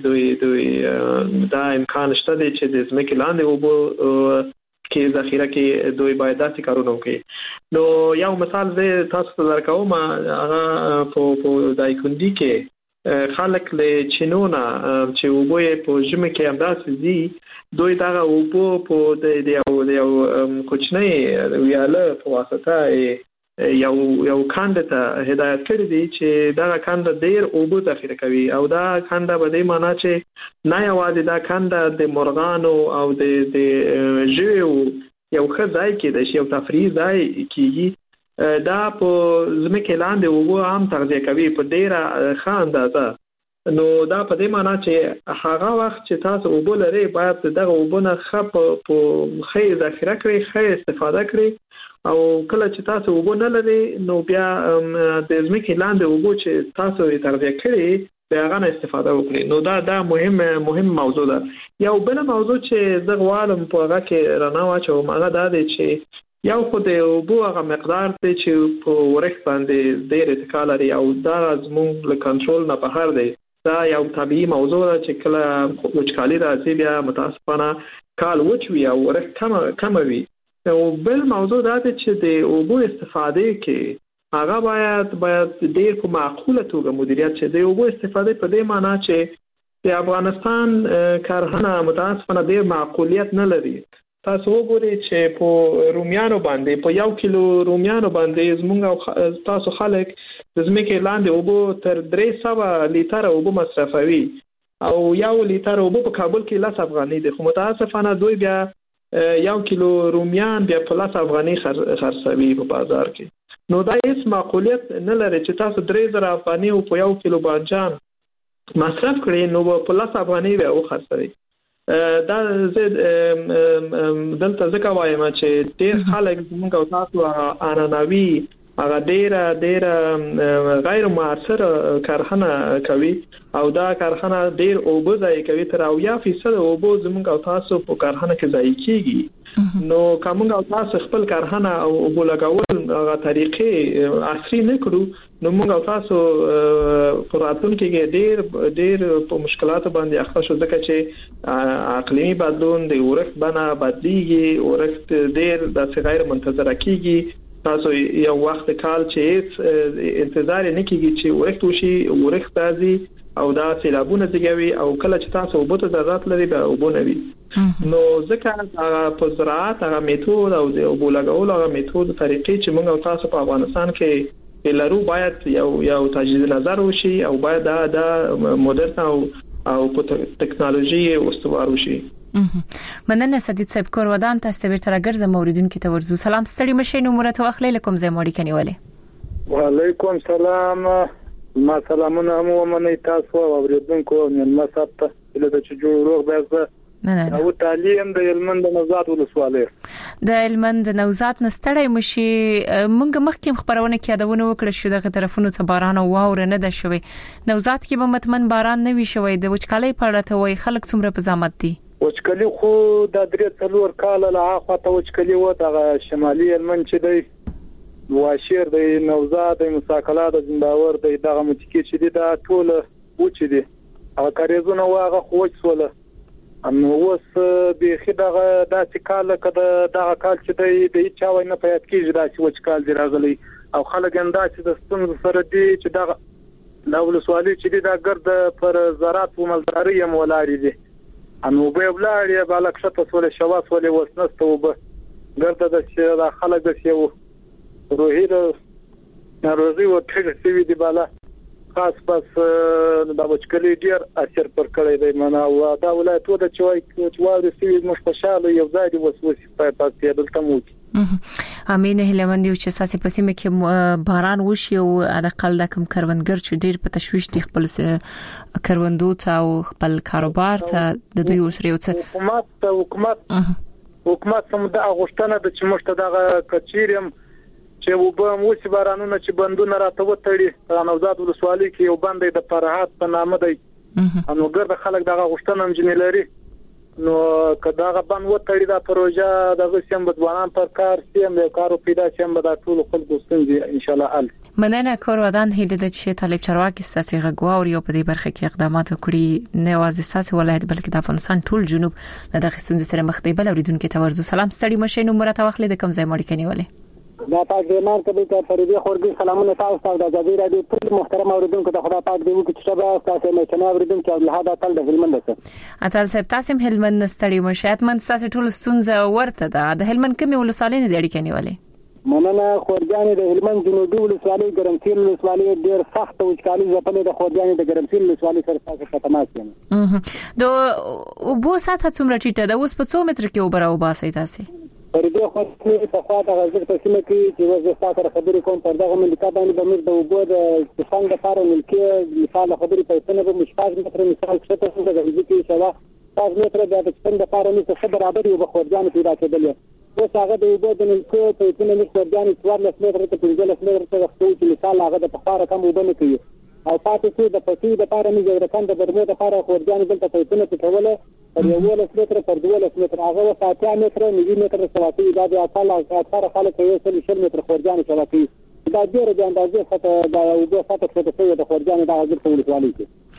C: دوی دا امکان شته دی چې د ځمکې لاندې اوبه کې ذخیره کې دوی باید داسې کارونه وکړي. نو یو مثال زه تاسو ته درکوم هغه په دایکندي کې خلک له چینونه چې اوبه په ژمي کې همداسې دي دوی دا اوبه په د یو کوچنی ویاله په واسطه یو کاند ته هدایت کړی دی چې دا کاند ډیر اوبه ذخیره کوي او دا کاند به د معنا چې نه یوازې دا کاند د مرغانو او د ژویو یو ښه ځای کې د یو تفریح ځای کېږي. دا په ځمکې لاندې اوبه هم تغذیه کوي په ډیره ښه اندازه. نو دا په دې معنا چې هغه وخت چې تاسو اوبه لرئ باید دغه اوبه نه ښه په ښه ذخیره کړئ، ښه استفاده کړئ او کله چې تاسو اوبه نه لرئ نو بیا د ځمکې لاندې اوبه چې تاسو یې تغذیه کړئ بیا هغه نه استفاده وکړئ. نو دا مهم موضوع ده. یو بل موضوع چې زه غواړم په هغه کې رڼا واچوم هغه دا دی چې یو خو د اوبو هغه مقدار دی چې په ورښت باندې ډېر اتکا لري او دا زموږ له کنټرول نه بهر دی. دا یو طبیعي موضوع ده چې کله وچکالي راځي بیا متاسفانه کال وچ وي او ورښت کم وي. او بل موضوع دا دی چې د اوبو استفاده کې هغه باید ډېر په معقوله توګه مدیریت شي. د اوبو استفاده په دې معنی چې د افغانستان کارخانه متاسفانه ډېر معقولیت نه لري. تاسو وګورئ چې په رومیانو باندې په 1 کیلو رومیانو باندې زموږ تاسو خلک د ځمکې لاندې اوبه تر 300 لیټر اوبه مصرفوي او 1 لیټر اوبه په کابل کې 10 افغانۍ دي. خو متاسفانه دوی بیا 1 کیلو رومیان بیا په 10 افغانۍ خرڅوي په بازار کې. نو دا هیڅ معقولیت نه لري چې تاسو 3000 افغانۍ په 1 کیلو بانجان مصرف کړئ نو په 10 افغانۍ به وخرڅوي. دا زه دلته ځکه وایم چې ډېر خلک موږ او تاسو انانوي هغه ډېر غیر موثر کارخانه کوي او دا کارخانه ډېر اوبه ضایع کوي تر 80% اوبه زموږ او تاسو په کارخانه کې ضایع کیږي. نو کوم او تاسو خپل کارخانه او اوبه لګول هغه طریقې عصري نه کړو نو موږ او تاسو په راتلونکي کې ډېر په مشکلاتو باندې اخته شو ځکه چې اقلیمي بدلون د ورښت بڼه بدلیږي، ورښت ډېر د غیر منتظره کیږي. تاسو یو وخت کال چې انتظار نه کیږي چې ورښت وشي ورښت راځي او دا سیلابونه زیږوي او کله چې تاسو وبته ضرورت لري به وبونه وي. نو ځکه په زراعت هغه میتود او د اوبو لګولو هغه میتود طریقې چې موږ او تاسو په افغانستان کې لرو باید یو تجدید نظر وشي او باید دا مدرن او په ټکنالوژي استوار وشي.
E: مننه سدید صاحب کور ودان تاسو بیرته راګرځم اوریدونکو ته ورزو. سلام ستړي مشه نو مرته واخلې لکم زه موري کنيواله.
D: وعلیکم سلام. ما سلامونه مو منی تاسو اوریدونکو نن ما سات له چې جوړ روغ بس
E: مننه.
D: او تعلیم د علمند نزاد ولسواله
E: د هلمند نوزاد نستړی مشي مونږ مخکې خبرونه کې یادونه وکړه چې دغه طرفونو ته باران او واوره نه ده شوی نوزاد کې به متمن باران نه وي شوی د وچکالۍ په اړه ته وایي خلک څومره په زحمت دي
C: وچکالي خو د 3-4 کال له اخوا ته وچکالي و د شمالي هلمند چې دی واشیر د نوزاد د مساکلات د زنداور د دغه متکی چې دی دا ټول وچ دي هغه کاریزونه واغه خوښ سوله نو اوس به خدغه داسې کال کده دغه کال چې د چا وای نه پیات کیږي داسې وچکال دی راغلی او خلک انداسې د ستونزو سره دي چې دغه نو سوالي چې دی دا ګرد پر زراعت او مالداري هم ولاري دي انو به بلاري بالک شته سول شواس ولې وسنسته وب ګرد د خلک د شیو روحي د ناروغي او ټیټ سوي دی بالا خاص پس د وچکالي ډیر اثر پر کړی دی معنا او دا ولایت د چوي سوي مش خوشاله یو ځای دی وسوسه په پاتې دلته مو
E: امين هلمند یو چې ساسي پسیمه کې باران وشي او د قل د کم کروندګر چې ډیر په تشويش دي خپل کروندو ته او خپل کاروبار ته د دوی وسره یو څه حکومت سم د اغوښتنه د چمشته دغه کچیرم چې وبم وسی بارانونه چې بندونه راته وټړي نوزاد ولسوالۍ کې یو بندې د فرحات په نامه دی انو ګرد خلک دغه غوښتنه انجنیری نو کداغه بند وټړي دا پروژه د سیم بدوانان پر کار سیم یو کارو پیدا سیم د ټول خلکو ستنځي ان شاء الله ال مننه کور ودان هیله د چې طالب چرواکي ساسي غواوري او په دې برخه کې اقدامات وکړي نه واځي ساسي ولایت بلکې د افغانستان ټول جنوب له دغه ستونزې سره مخ دی بل اوریدونکو ته ورزو سلام ستړي مشه نو مرته وخت د کم ځای مړ کني ولې
G: دا پاک دیمان کبي ته فریدي خورګي سلامونه تاسو ته د جزیره دی ټول محترم اوریدونکو ته خدا پاک دی چې شبا تاسو نه چنه اوریدونکو له هدا تل د هلمند سره
E: اتل سپ تاسو هلمند نستړي مشات من تاسو ټول ستونزه ورته ده د هلمند کمی ولسوالۍ نه دی کني ولې
G: مننه خورګانې د هلمند جنوبي ولسوالۍ ګرمسیر ولسوالۍ ډیر سخت وچکالي ځپلې د خورګانې د ګرمسیر ولسوالۍ سره تاسو په تماس یې
E: د وبو ساته څومره ټیټه ده اوس په 100 متر کې وبره وباسي تاسو
G: پر دې خو په خوا د غزل په سیمه کې چې وځي ستاسو خبرې کوم پر دغه ملکه باندې د موږ د وبو د څنګه لپاره ملکي مثال خبرې په څنګه به مشفاق متر مثال څه څه د غزل کې شوا 5 متر د څنګه لپاره نو څه برابر یو بخورجان پیدا کېدل اوس هغه د وبو د ملکي په څنګه مخورجان 14 متر ته 15 متر ته وختو چې مثال هغه د پخاره کم وبنه کوي او پاتې څه د پټي د لپاره نه یو رقم د برمو د لپاره خورجان دلته په څنګه کوله پر یو متر پر 12 متر هغه 7 متر 9 متر سواتی د اکثر خلک یې 30 متر خورجان سواتی دا ډېر د اندازې څخه د یو څه څه د خورجان د غزل په ولسوالۍ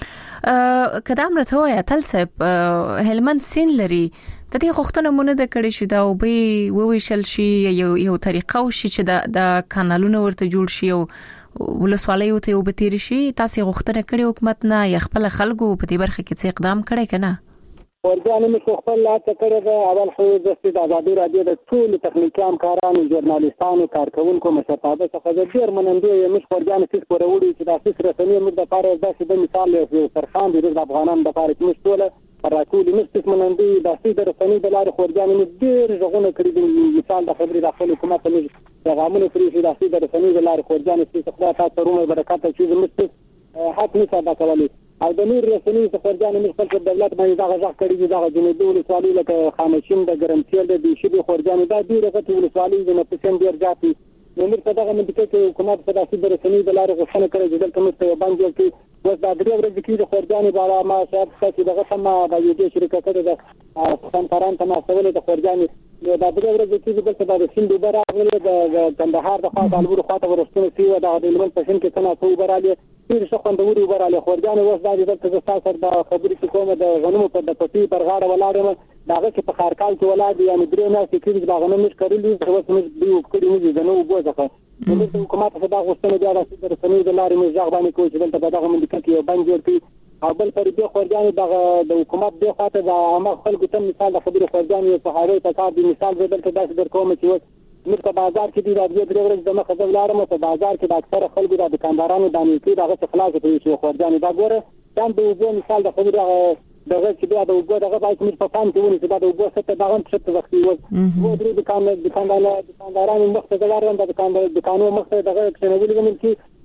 G: کې
E: کدام راته وای تل سپ هلمند سین لري د دې غوښتنه مونږ د کړي شو دا او به وویشل شي یو طریقه او شي چې د کانالونو ورته جوړ شي او ولسوالۍ ته یو به تیر شي تاسو غوښتنه کړې حکومت نه یا خپل خلکو په دې برخه کې څه اقدام کړي کنه
G: ورځانه مې خپل لا تکړه ده اول خو د آزادي رادیو د ټول تخنیکي همکارانو ژورنالیستانو کارکونکو مشرتابه څخه د ډیر منندوی مش ورځانه چې پروري چې د اساس رسمي موږ د لپاره داسې د مثال یو سرخان د افغانانو د لپاره چې ټول راټول مستس منندوی د اساس رسمي د لارې ورځانه ډیر ژغونه کړی د مثال د خبرې د خپل حکومت ته پیغامونه فري چې د اساس رسمي د لارې ورځانه چې خدای تاسو رومه برکات چې مستس حق نه ساده کولی او د نور رسنۍ څخه ځان موږ خپل دولت باندې دا غږ کړی دا جنوبي ولسوالۍ لکه خامشین د ګرمسیر د دیشي خورجان دا ډیره غټ ولسوالۍ د نفسن ډیر ځاتي نو موږ په دغه منطقه کې حکومت په داسې د رسنۍ د لارې غوښتنه کړې چې دلته موږ ته باندې کې اوس دا درې ورځې کې د خورجان بالا ما شاید چې دغه سم د یو دې شرکت د سنتران ته مسولې د خورجان دا درې ورځې کې دلته د سیند برابر د کندهار د خاطر البور خاطر ورستون سی و د هلمند په سیند کې څنګه څو براله ډیر څه خوندوري وبراله خورجان اوس دا دلته تاسو د خبرې کومه د غنمو په د پټي پر غاړه ولاړم داغه چې په خارکال کې ولادي یعنی درې نه چې د غنمو مش کړلې اوس موږ دی وکړو نه نو وګورځه نو د حکومت څخه دا غوښتنه دی چې د رسنۍ د لارې موږ ځغ باندې کوی چې دلته په دغه منډه کې یو بند جوړ کړي او بل پر دې خورجان د حکومت د خاطر د عامه خلکو ته مثال د خبرې خورجان یو په هغه په کار دی مثال دلته داسې در کوم چې موږ په بازار کې د درې ورځې د مخه د لارم په بازار کې د اکثر خلکو د دکاندارانو د نیټي دغه خلاص کوي چې خورجان دا ګوره څنګه د وګړو مثال د خبرې دغه چې بیا د وګړو دغه باید موږ په فهم کې ونی چې دا د وګړو څخه دغه څه وخت و درې دکاندارانو مخته د لارم د دکانونو مخته دغه څنګه ویل چې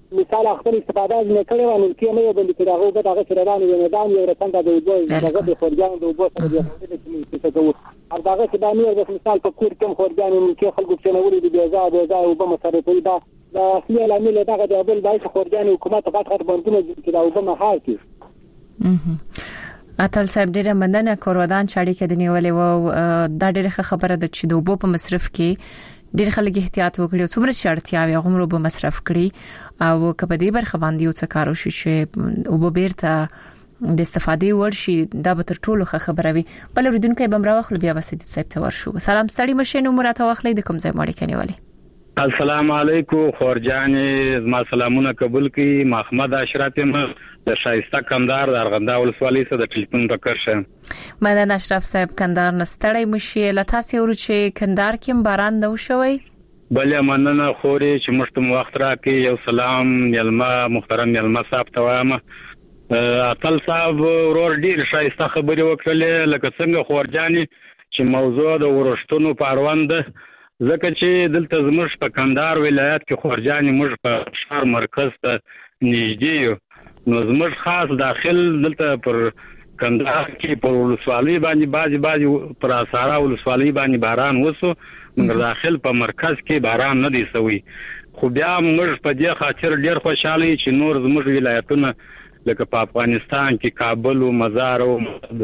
G: مثال خپل استفاده نه کړو نو کې مې باندې کړه هغه دغه سره نه میدان یو رقم د وبو دغه د خورجان د وبو سره دی چې څه کوو هغه چې باندې د مثال په کور کې خورجان کې خلکو چې نوري دی بيزا وبو مصرفي دا اصلي عامل دغه د بل بای خورجان حکومت غټ باندې چې دا وبو مهار کی
E: اتل صاحب ډیره مننه کورودان چاړي کې د نیولې و دا ډیره خبره ده چې د وبو په مصرف کې ډیر خلک احتیاط وکړي څومره شرطیاوي غومره به مصرف کړي او کله دې برخه باندې یو څه کار وشي چې وبو بیرته د استفادې ورشي دا به تر ټولو خبره وي بل ردونکو به مرا وخل بیا بسدید صاحب ته ورشو سلام ستړي مشینو مراته وخلې د کوم ځای مړی کنيولې
J: السلام علیکم خورجان زما سلامونه قبول کی محمد اشرف د شایسته کندهار د ارغنداو ولسوالۍ څخه د ټلیفون ټکر شه
E: مدن اشرف صاحب کندهار نستړی مشي لته سیور چې کندهار کې باران نو شوی
J: بلې مننه خوري چې مشتم وخت راکې یو سلام یلما محترم یلما صاحب ته وایم اتل صاحب ورور ډیر شایسته خبرې وکړلې لکه څنګه خورجاني چې موضوع د ورشتونو پروند ځکه چې دلته زموږ په کندهار ولایت کې خورجاني موږ په شهر مرکز ته نږدې یو نو زموږ خاص داخل دلته پر کندهار کې په ولسوالۍ باندې بعضي پر اساره ولسوالۍ باندې باران وسو موږ داخل په مرکز کې باران نه دی سوی خو بیا موږ په دې خاطر ډیر خوشاله چې نور زموږ ولایتونه لکه په افغانستان کې کابل او مزار او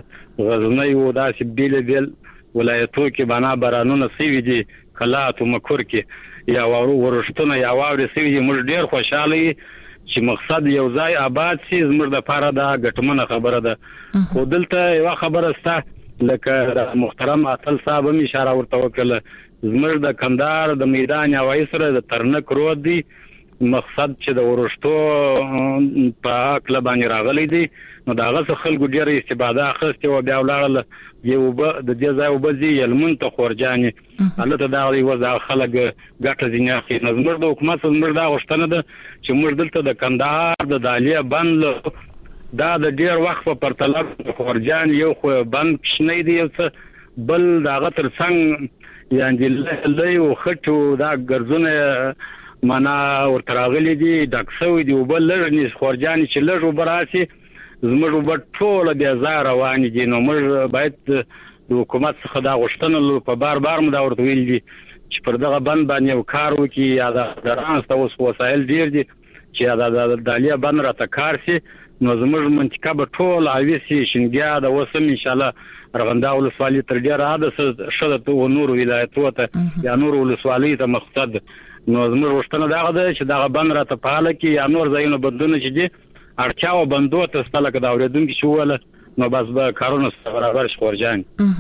J: غزنی او داسې بیل ولایتو کې باندې بارانونه سوي دي کلات او مکور کې یا ورشتونه یا واوري سوي موږ ډیر خوشاله چې مقصد یو ځای آباد شي زموږ د پاره دا ګټمنه خبره ده خو دلته یو خبره ستا لکه محترم اتل صاحب هم اشاره ورته وکړه زموږ د کندهار د میدان هوایي سره د ترنک رود دی مقصد چې د ورشتو په کله باندې راغلي دي نو دا غوښه خلکو ډیره استفاده اخیسته او بیا ولاړل یو د دې ځای وبځي یلمن ته خورجاني البته دا یو ځای خلک ګټه ځینې اخی نظر د حکومت زموږ دا غوښتنه ده چې موږ دلته د کندهار د دالیه بند دا د ډیر وخت په پرتله خورجان یو خو بند شنه دی یو څه بل دا غتر څنګه یعنی له یو خټو دا ګرځونه معنا ورتراغلي دي ډاکسوي دی وبل لږ خورجان چې لږ وبراسي زموږ په ټوله بیا زار روان دي نو موږ باید د حکومت څخه دا غوښتنه په بار مو دا ورته ویل دي چې پر دغه بند باندې کار وکړي یا د درانس اوس وسایل ډیر دي چې دا دالیه بند راته کار شي نو زموږ منطقه به ټول اویسي شنګیا د وسم ان شاء الله ارغنداو ولسوالۍ تر ډیره عادت شته او نور ولایتو ته یا نور ولسوالۍ ته مقصد نو زموږ غوښتنه دا ده چې دا بند راته پاله کې یا نور ځایونه بدلونه چې دي اړتیاو بندو ته ستله کده اوریدونکو شو ول نو بس به کارونه برابر شورجان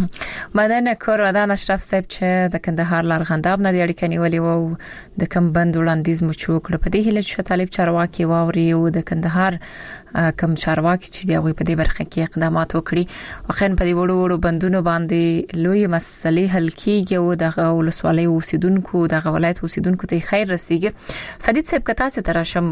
E: مدن کورودان اشرف صاحب چې د کندهار لارغنداب نه دی اړیکه نیولې وو د کم بند وړاندیز مو چوکړه په دې هله چې طالب چارواکي واوري او د کندهار کم چارواکي چې دی په دې برخه کې اقدامات وکړي واخین په دې وړو بندونو باندې لوی مسلې حل کیږي او د ولسوالۍ اوسیدونکو د ولایت اوسیدونکو ته خیر رسیږي سدید صاحب کتا سره ترشم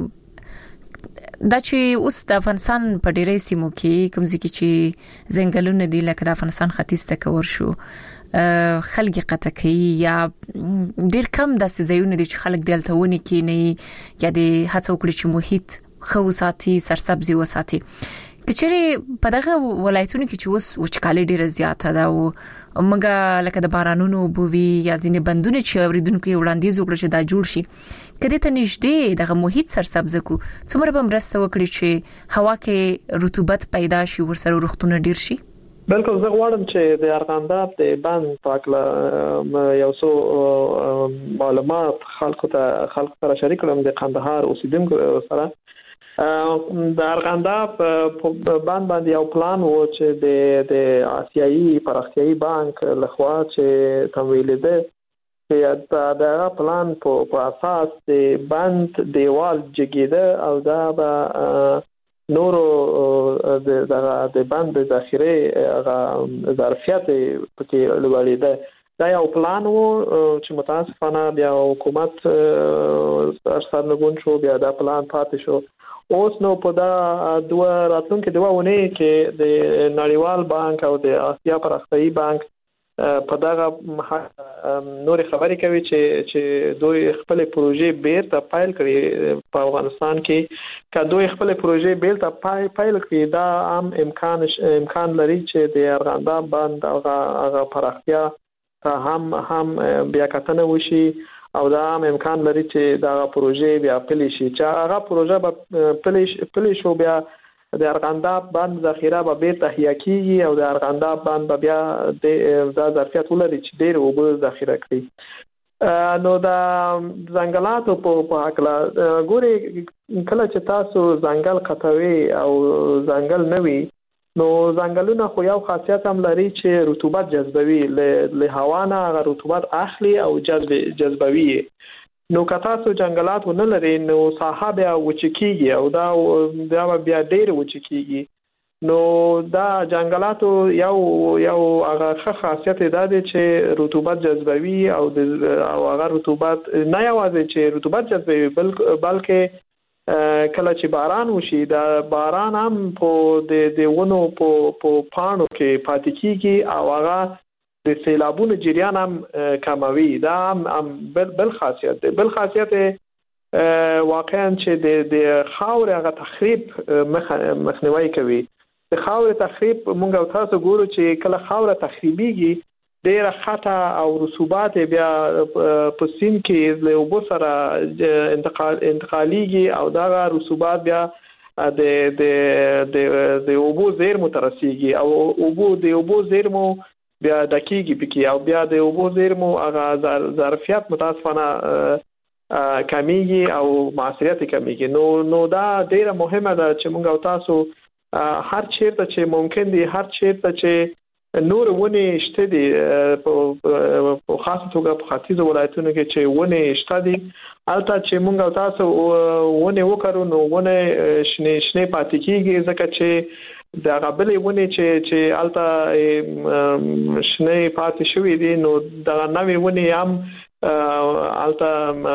E: دا چې اوس د افغانستان په ډیرې سیمو کې کوم ځکه چې ځنګلونه دي لکه د افغانستان ختیځ ته کور شو خلک قطع کوي یا ډیر کم د سيزونه دي چې خلک دلته ونی کې نه یا د هڅو کړی چې محیط خو ساتي سرسبزي وساتي کچېره په دغه ولایتونو کې چې اوس وچکالي ډیره زیاته ده او موږ لکه د بارانونو بووي یا ځینې بندونه چې اوریدونکو وړاندیز وکړي چې دا جوړ شي کله ته نږدې دغه محیط سرسبز کو څومره به مرسته وکړي چې هوا کې رطوبت پیدا شي ورسره روغتونه ډیر شي
C: بالکل زه غواړم چې د ارغنداب د بند پاکله یو څو معلومات خلکو سره شریک کړم د کندهار اوسیدونکو سره د ارغنداب په باندې یو پلان وو چې د آسیایي پراختیایي بانک لخوا چې تمویل ده چې دا پلان په اساس د بند دیوال جګیده او دا به نورو د بند ذخیره ظرفیت پکې لوړیده دا یو پلان وو چې متاسفانه بیا حکومت سرنگون شو بیا دا پلان پاتې شو اوس نو په دا راتلونکو 2 ونه کې د نړیوال بانک او د آسیا پراختیایي بانک په دغه نور خبرې کوي چې دوی خپل پروژې بیرته فایل کړي په افغانستان کې که دوی خپل پروژې بیرته فایل کړي دا عام امکان لري چې د ارغنداب بند هغه پراختیا ته هم بیا کتنه وشي او دا هم امکان لري چې دا پروژې بیا پلي شي چې هغه پروژه به پلي شو بیا د ارغنداب بند ذخیره به بیرته تهیه کیږي او د ارغنداب بند به بیا د ظرفیت ولري چې ډېر اوبه ذخیره کړي نو د ځنګلاتو په حقله ګوري کله چې تاسو ځنګل قطوي او ځنګل نوي نو ځنګلونه خو یو خاصیت هم لري چې رطوبت جذبوي له هوا نه هغه رطوبت اخلي او جذبوي نو که تاسو جنگلات ونه لرئ نو ساحه بیا وچکیږي او دا بیا ډېر وچکیږي نو دا جنگلاتو یو هغه خاصیت دا دی چې رطوبت جذبوي او هغه رطوبت نه یوازې چې رطوبت جذبوي بلکې کله چې باران وشي دا باران هم په د ونو په پاڼو کې پاتې کیږي او هغه د سیلابونو جریان هم کموي دا هم بل خاصیت دی بل خاصیت واقعا چې د خاور هغه تخریب مخنیوي کوي د خاور تخریب مونږ او تاسو ګورو چې کله خاور تخریبيږي ډېر خطا او رسوبات بیا په سین کې له اوبو سره انتقاليږي او دا رسوبات بیا د اوبو زیرمو ترسيږي او د اوبو زیرمو بیا دقیقی پکی او بیا د اوبو زیرمو هغه ظرفیت متاسفانه کمیږي او معصیت کمیږي نو دا ډیره مهمه ده چې موږ او تاسو هر چیرته چې ممکن دي هر چیرته چې نور ونه شته دي په خاصه توګه په ختیځ ولایتونو کې چې ونه شته دي البته چې موږ او تاسو ونه وکړو نو ونه شنه پاتې کیږي ځکه چې دا غبلې ونه چې الته شنه پاتې شوې دي نو دا نوې ونه هم الته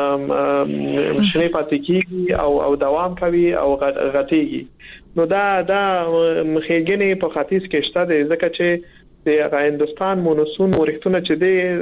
C: شنه پاتې کیږي او دوام کوي او غټيږي نو دا مخېګنې په ختیځ کې شته دي ځکه چې د هندستان مونسون ورښتونه چې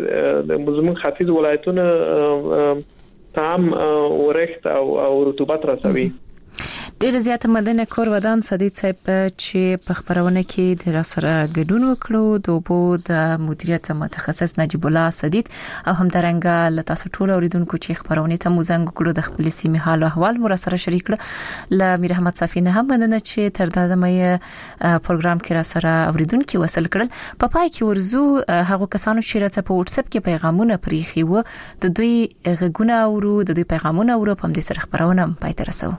C: د زموږ ختیځ ولایتونو تام ورښت او رطوبت رسوي
E: ډېر زیات مدنه کور ودان صدیق صاحب چې په خبرونه کې د راسره ګډون وکړو د بو د مدیریت متخصص نجیب الله صدیق او هم درنګ ل تاسو ټول اوریدونکو چې خبرونه ته موزنګ کړو د خپل سیمه حال او احوال مو سره شریک کړ ل میر احمد صافی نه هم مننه چې تر دا مې پروګرام کې را سره اوریدونکو وصل کړل په پای کې ورزو هغه کسانو چې راته په واتس اپ کې پیغامونه پریخي وو د دوی غږونه اورو د دوی پیغامونه اورو په دې سره خبرونه پای ته رسو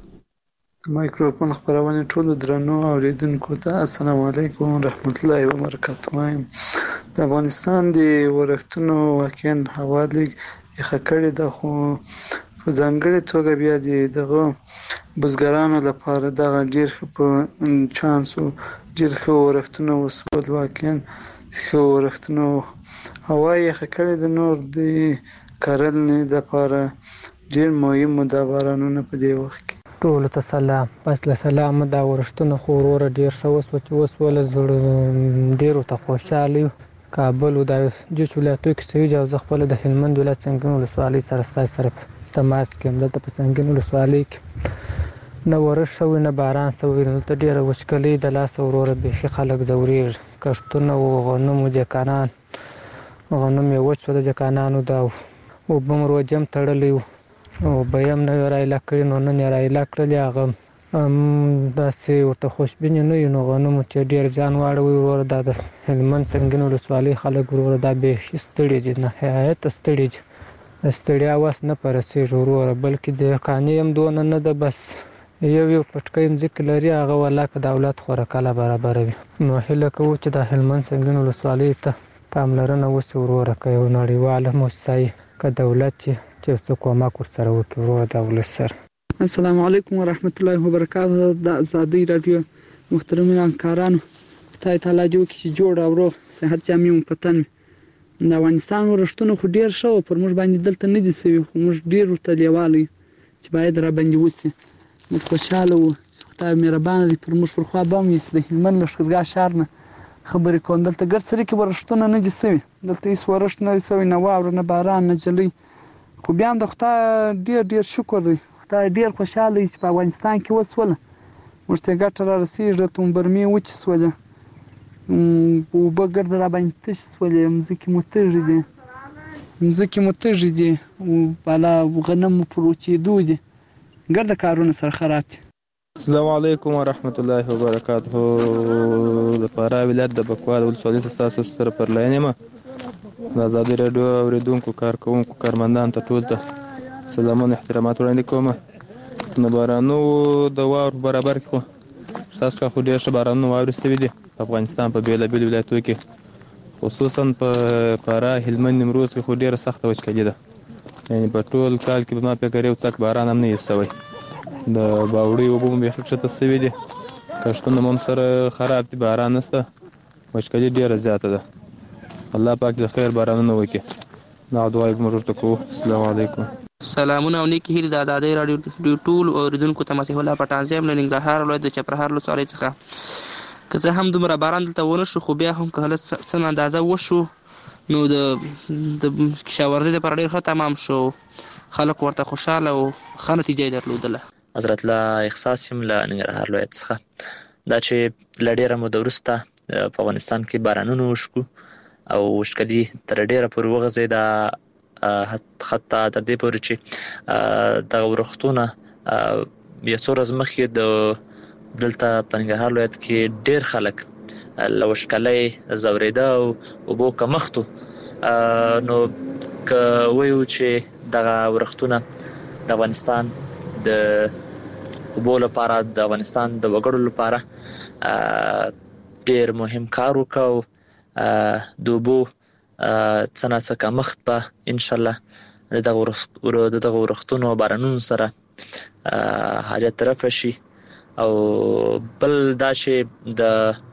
K: مایکروفون خبرونه ټول درنو اوریدونکو ته السلام علیکم رحمت الله وبرکاته د افغانستان د ورښتونو واقعا حواله خکړې د خو په ځانګړي توګه بیا دغه بزګرانو لپاره د ډیر په چانسو ډیر خو ورښتونو وسول واقعا خو ورښتونو هواي خکړې د نور د کارلنې د لپاره ډیر مهم د بارانونو په دی وخت
L: ټول ته سلام بس له سلام دا ورښتونه خو ورور ډیر شو وسول زړه ډیرو ته خوشاله کابل او د ولایتو کې سوي جو خپل د هلمند ولایت څنګه ولسوالۍ سره تماس کې د څنګه ولسوالۍ کې نو ورښ شو نه باران سوي نو ته ډیر وشکلې د لاس ورور به خلک زوریر کښتونه او غنمو جکانان غنم یو وچ د جکانانو دا او بمرو جم تړلې او بیم نه راایله کړی نو نه راایله کړل هغه دا سي ورته خوشبینه نه یو غنمو چې ډیر ځان واړوي ورور د هلمند څنګه ولسوالۍ خلک ورور د به استړي نه حیات استړیا واس نه پرسي ورور بلکې د قانیم دون نه د بس یو پټکایم ذکر لري هغه ولاکه دولت خورکاله برابروي نو هله کو چې د هلمند څنګه ولسوالۍ ته پاملرنه وسو ورور کوي نړیواله موسسه ک دولت چې څوک ما کور سره وکړي ورور د ولس سره
M: السلام علیکم ورحمت الله وبرکاته د ازادي رادیو محترمین همکارانو خدای تعالی جو کې جوړ او صحت جامع پتن د افغانستان ورښتونه خو ډیر شو پر موږ باندې دلته نه دي سوي خو موږ ډیر ورته لیوالي چې باید را باندې وسی موږ خوشاله وو خدای مهربان دی پر موږ پر خوا بم یې د هلمند لښکرګاه شهر نه خبرې کوم. دلته ګرد سره کې ورښتونه نه دي سوي، دلته هیڅ ورښت نه دی سوی، نه واوره نه باران نه جلۍ. خو بیا هم د خدای ډېر ډېر شکر دی، خدای ډېر خوشحاله دی چې په افغانستان کې وسوله موږ ته ګټه را رسېږي. د تومبرمې وچې سولې، اوبه ګرد را باندې تشې سولې، مځکې مو تږې دي، بالا غنم مو پر وچېدو دي، ګرده کارونه سره خراب دي.
N: السلام علیکم ورحمت الله وبرکاته. د فراه ولایت د بکوال ولسوالۍ ستاسو سره پر لاین یم. د ازادي راډیو اوریدونکو کارکوونکو کارمندان ته ټول ته سلامونه احترامات وړاندې کوم. نو بارانو د واورو برابر کې خو تاسو خو ډېر ښه بارانونه واورې سوي دي په افغانستان په بېلابېلو ولایتو کې، خصوصا په فراه، هلمند، نیمروز کې خو ډېره سخته وچکالي ده. یعنې په ټول کال کې به ما فکر یو څک باران هم نه وي سوی. د باوړۍ اوبه مو بیخي ښکته سوي دي، کښتونه مو هم سره خراب دي، باران نشته، وچکالي ډېره زیاته ده. الله پاک د خیر بارانونه وکړي. دا دعا موږ ورته کوو. السلام علیکم.
O: سلامونه او نیکی هیلې د ازادۍ راډیو ټول اوریدونکو ته. مسیح الله پټان زیم له ننګرهار ولایت د چپرهار ولسوالۍ څخه. که زه هم دومره باران دلته ونه شو، خو بیا هم که هله څه اندازه وشو نو د کشاورزۍ لپاره ډېر ښه تمام شو، خلک ورته خوشحاله او ښه نتیجه یې درلودله.
P: حضرت الله احساس یم له ننګرهار ولایت څخه. دا چې له ډېره موده وروسته په افغانستان کې بارانونه وشکو او وچکالي تر ډېره پورې وغځېده، حتی تر دې پورې چې دغه ورښتونه یو څو ورځې مخکې دلته په ننګرهار ولایت کې ډېر خلک له وچکالۍ ځورېده او اوبو کمښتو. نو که وایو چې دغه ورښتونه د افغانستان د اوبو لپاره، د افغانستان د وګړو لپاره ډېر مهم کار وکړو. د اوبو څه ناڅه کمښت به انشاءالله د دغه ورښتونو او بارانونو سره حاجت رفع شي. او بل دا چې د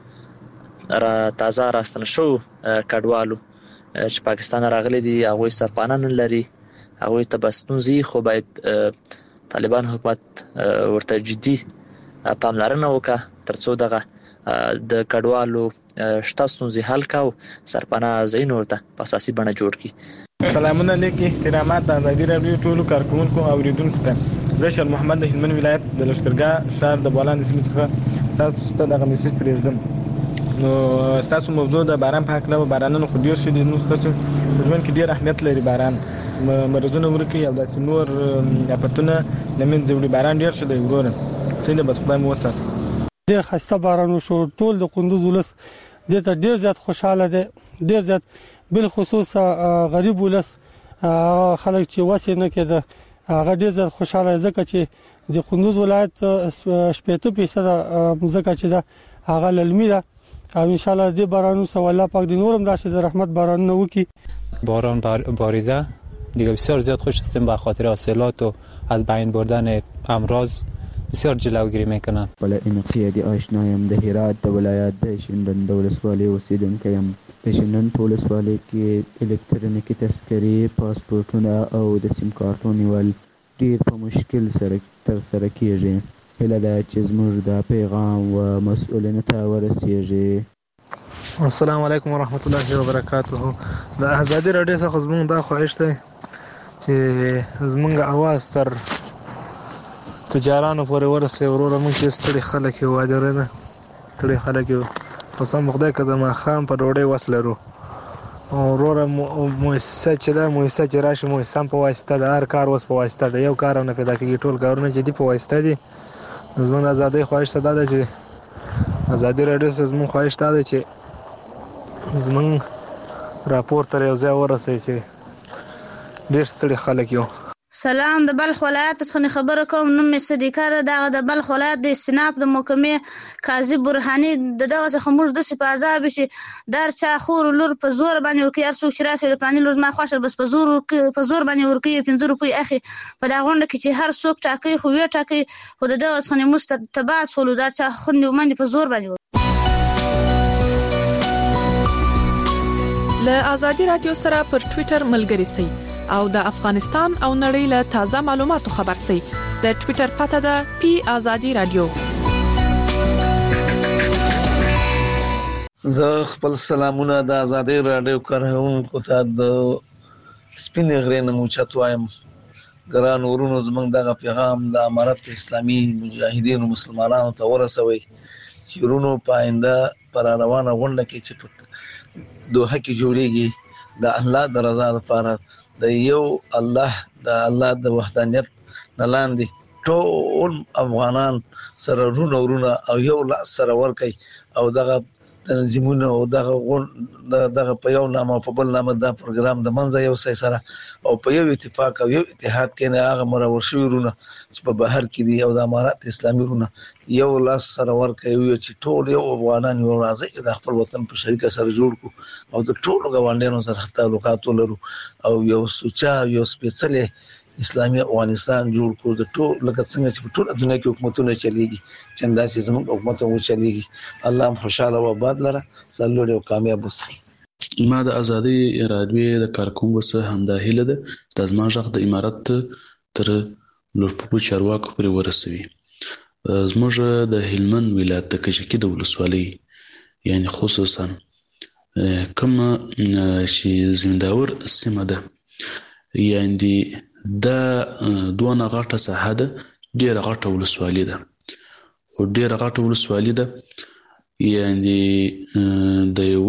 P: تازه راستنه شو کډوالو چې پاکستان راغلي دي، هغوی سرپناه نه لري، هغوی ته به ستونزې، خو باید طالبان حکومت ورته جدي پاملرنه وکړه تر څو دغه د کډوالو شته ستونزې حل کړو، سرپناه ځایونه ورته په اساسي بڼه جوړ کړي.
Q: سلامونه لیکي احترامات د ازادي راډیو ټولو کارکوونکو او اوریدونکو ته. زه شیر محمد د هلمند ولایت د لښکرګاه ښار د بولان سیمې څخه تاسو ته دغه میسج پرېږدم. نو ستاسو موضوع د باران په هکله، بارانونه خو ډېر شوي دي، نو ستاسو په ژوند کې ډېر اهمیت لري باران، مرضونه ورکوي او داسې نور افتونه له منځه وړي. باران ډېر ښه دی وروره، څنګه به خدای مو وساتي.
R: ډېر ښایسته باران وشو، ټول د کندوز ولس دې ته ډېر زیات خوشحاله دی، ډېر زیات، بالخصوص غریب ولس خلک چې وسې نه کېده هغه ډېر زیات خوشحاله، ځکه چې د کندوز ولایت 80% ځکه چې دا هغه للمي ده او ان شاء الله دې بارانو سره الله پاک دې نورم داسې د رحمت بارانونه وکړي.
S: باران باریده دیگه بسیار زیاد خوش هستیم به خاطر حاصلات و از بین بردن امراض بسیار جلوگیری میکنن.
T: ولا این قیادی آشنایم د هرات د ولایت د شینډن د ولسوالۍ اوسیدونکی یم. د شینډن په ولسوالۍ کې الکترونیکي تذکرې، پاسپورتونه او د سیم کارتونو نیول ډېر په مشکل سره ترسره کیږي. هیله ده چې زموږ دا پیغام و مسؤلینو ته ورسیږي.
U: السلام علیکم ورحمت الله وبرکاته. د ازادي راډیو څخه زموږ دا خواهش دی چې زموږ اواز تر تجارانو پورې ورسوي. وروره موږ چې ستړي خلک یو، واجره نه ستړي خلک یو، قسم خدای که د ماښام په ډوډۍ وس لرو. وروره مؤسسه چې ده، مؤسسه چې راشي، مؤسسه په واسطه د هر کار اوس په واسطه ده، یو کار هم نه پیدا کېږي، ټول کارونه جدي په واسطه دي. زموږ د ازادۍ خواهش ته دا ده چې ازادي راډیو څخه زموږ خواهش دا ده چې زموږ راپور تر یو ځای ورسوي چې ډېر ستړي خلک یو.
V: سلام، د بلخ ولایت څخه خبره کوم. نوم مې صدیقه ده. دغه د بلخ ولایت د استناف د محکمې قاضي برهاني دغه څخه موږ داسې په عذاب چې در چا خور لور په زور باندې ورکوي، هر څوک چې راسي د پلاني لور ما خوښه بس په زور باندې ورکوي 15 روپۍ اخي په دا غونډه کې چې هر څوک ټاکي خو وی ټاکي، خو دغه څخه موږ تبعات سولو در چا خوندې ومني په زور باندې.
W: له ازادي رادیو سره پر ټوئیټر ملګري سئ او د افغانستان او نړۍ له تازه معلوماتو خبر سئ. د ټوئیټر پته ده پی ازادي رادیو.
A: زه خپل سلامونه د آزادۍ راډیو کارونکو ته د سپینې غرې نه موچت وایم. ګران ورونو، زموږ دغه پیغام د امارت اسلامي مجاهدینو مسلمانانو ته ورسوئ چې ورونو په آینده پر روانه غونډه کې چې په دوحه کې جوړیږي د الله د رضا لپاره د یو الله د وحدانیت نه لاندې ټول افغانان سره ورونه او یو لاس سره ورکي او دغه تنظیمونه او دغه په یو نامه او په بل نامه دا پروګرام د منځه یو ځای سره او په یو اتفاق او یو اتحاد کې نه هغه مرور شوي ورونه چې په بهر کې دي او د امارات اسلامي ورونه یو لاس سره ورکوي چې ټول یو افغانان یو راځي د خپل وطن په شریکه سره جوړ کو او د ټولو ګاونډیانو سره تعلقات ولرو او یو سوچا یو سپیڅلې اسلامي افغانستان جوړ کو د ټول لکه څنګه چې په ټول دنیا کې حکومتونه چلیږي چندا چې زموږ حکومت هم چلیږي. الله خوشاله او آباد لره سلوړ او کامیاب وسه.
B: ما د ازادي رادیو د کارکونکو سره همدا هیله ده چې زما ژغ د امارت تر لوړپوړو چارواکو پورې ورسوي. زموږ د هلمند ولایت د کشکی د ولسوالۍ یعنی خصوصا کوم چې زمینداور سیمه ده یعنی دا دوه غټه ساحه ده، ډیره غټه ولسوالۍ ده خو ډیره غټه ولسوالۍ ده یعنی د یو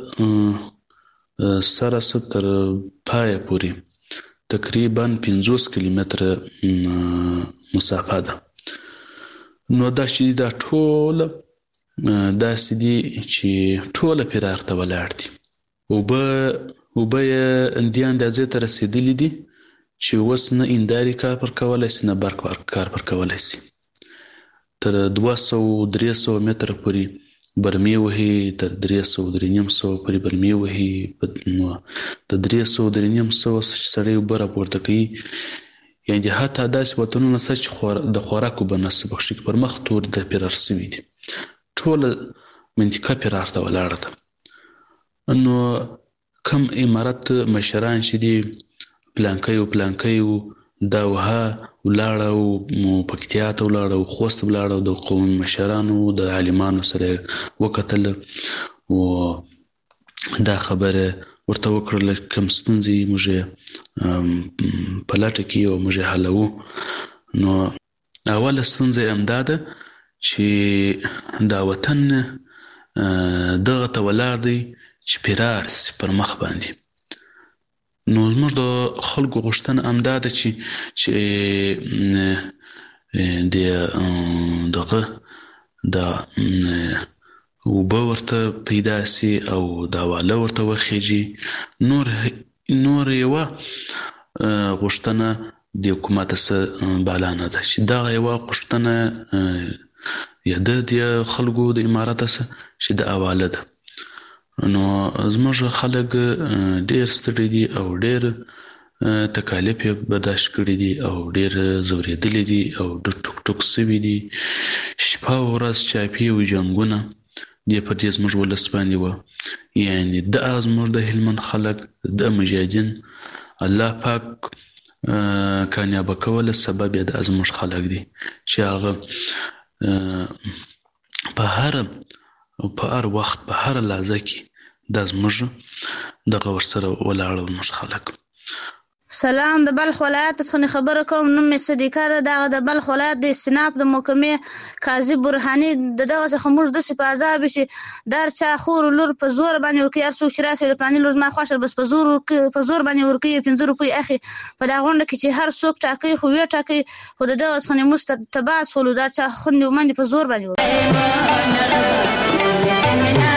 B: سره تر پای پورې تقریبا 50 کیلومتره مسافه ده. نو دا چې دا ټول دا سدي چې ټول پیرار ته ولاړ دي او به اندیان د ځای ته رسیدلی دي چې اوس نه انداري کار پر کولای شي نه برق کار پر کولای شي. تر 200-300 متر پورې برمې وهي، تر 300-300 پورې برمې وهي. د 300-300 سړی اوبه راپورته کوي. یعنې حتی داسې وطنونه شته چې د خوراکو به نس بخشي پر مخ تور د پیرار سوي دي. ټوله منطقه پیرار ته ولاړه ده. نو کم امارت مشران چې دي پلانکی دا وها ولاړه او پکتیا ته ولاړه او خوست ولاړه او د قومي مشرانو د عالمانو سره وکتل او دا خبره ورته وکړل کوم ستونزې موږ په لټه کې او موږ حلوو. نو اوله ستونزه همدا ده چې دا وطن دغه ته ولاړ دی چې پیرار سي پر مخ باندې. نو زموږ د خلکو غوښتنه همدا ده چې دغه د اوبه ورته پیدا سي او دا واله ورته وخیږي. نور یوه غوښتنه د حکومت سره بالا نه ده چې دغه یوه غوښتنه یا د خلکو د امارت سره چې د اواله ده. نو زموږ خلک ډیر ستړي دي او ډیر تکالیف یې برداشت کړي دي او ډیر زورېدلي دي او ډېر ټوک سوي دي. شپه او ورځ چاپي او جنګونه دې په دې زموږ ولس باندې وه. یعنې دا زموږ د هلمند خلک د مجاهدین الله پاک کامیابه کوله سبب یې د زموږ خلک دي چې هغه په هر وخت په هر لحظه کې دا زموږ دغه ورسره ولاړ زموږ خلک.
V: سلام، د بلخ ولایت څخه خبره کوم. نوم مې صدیقه ده. دغه د بلخ ولایت د استیناف د محکمې قاضي برهاني دغه څخه موږ داسې په عذاب شي در چا خور لور په زور باندې ورکوي. هر څوک چې راسي د پلاني لور زما خوښه بس په زور باندې ورکوي. 15 روپۍ اخي په دغه غونډه کې چې هر څوک ټاکي خو وی ټاکي خو دغه څخه موږ تبعث ولو در چا خوندې ومنې په زور باندې ورکوي.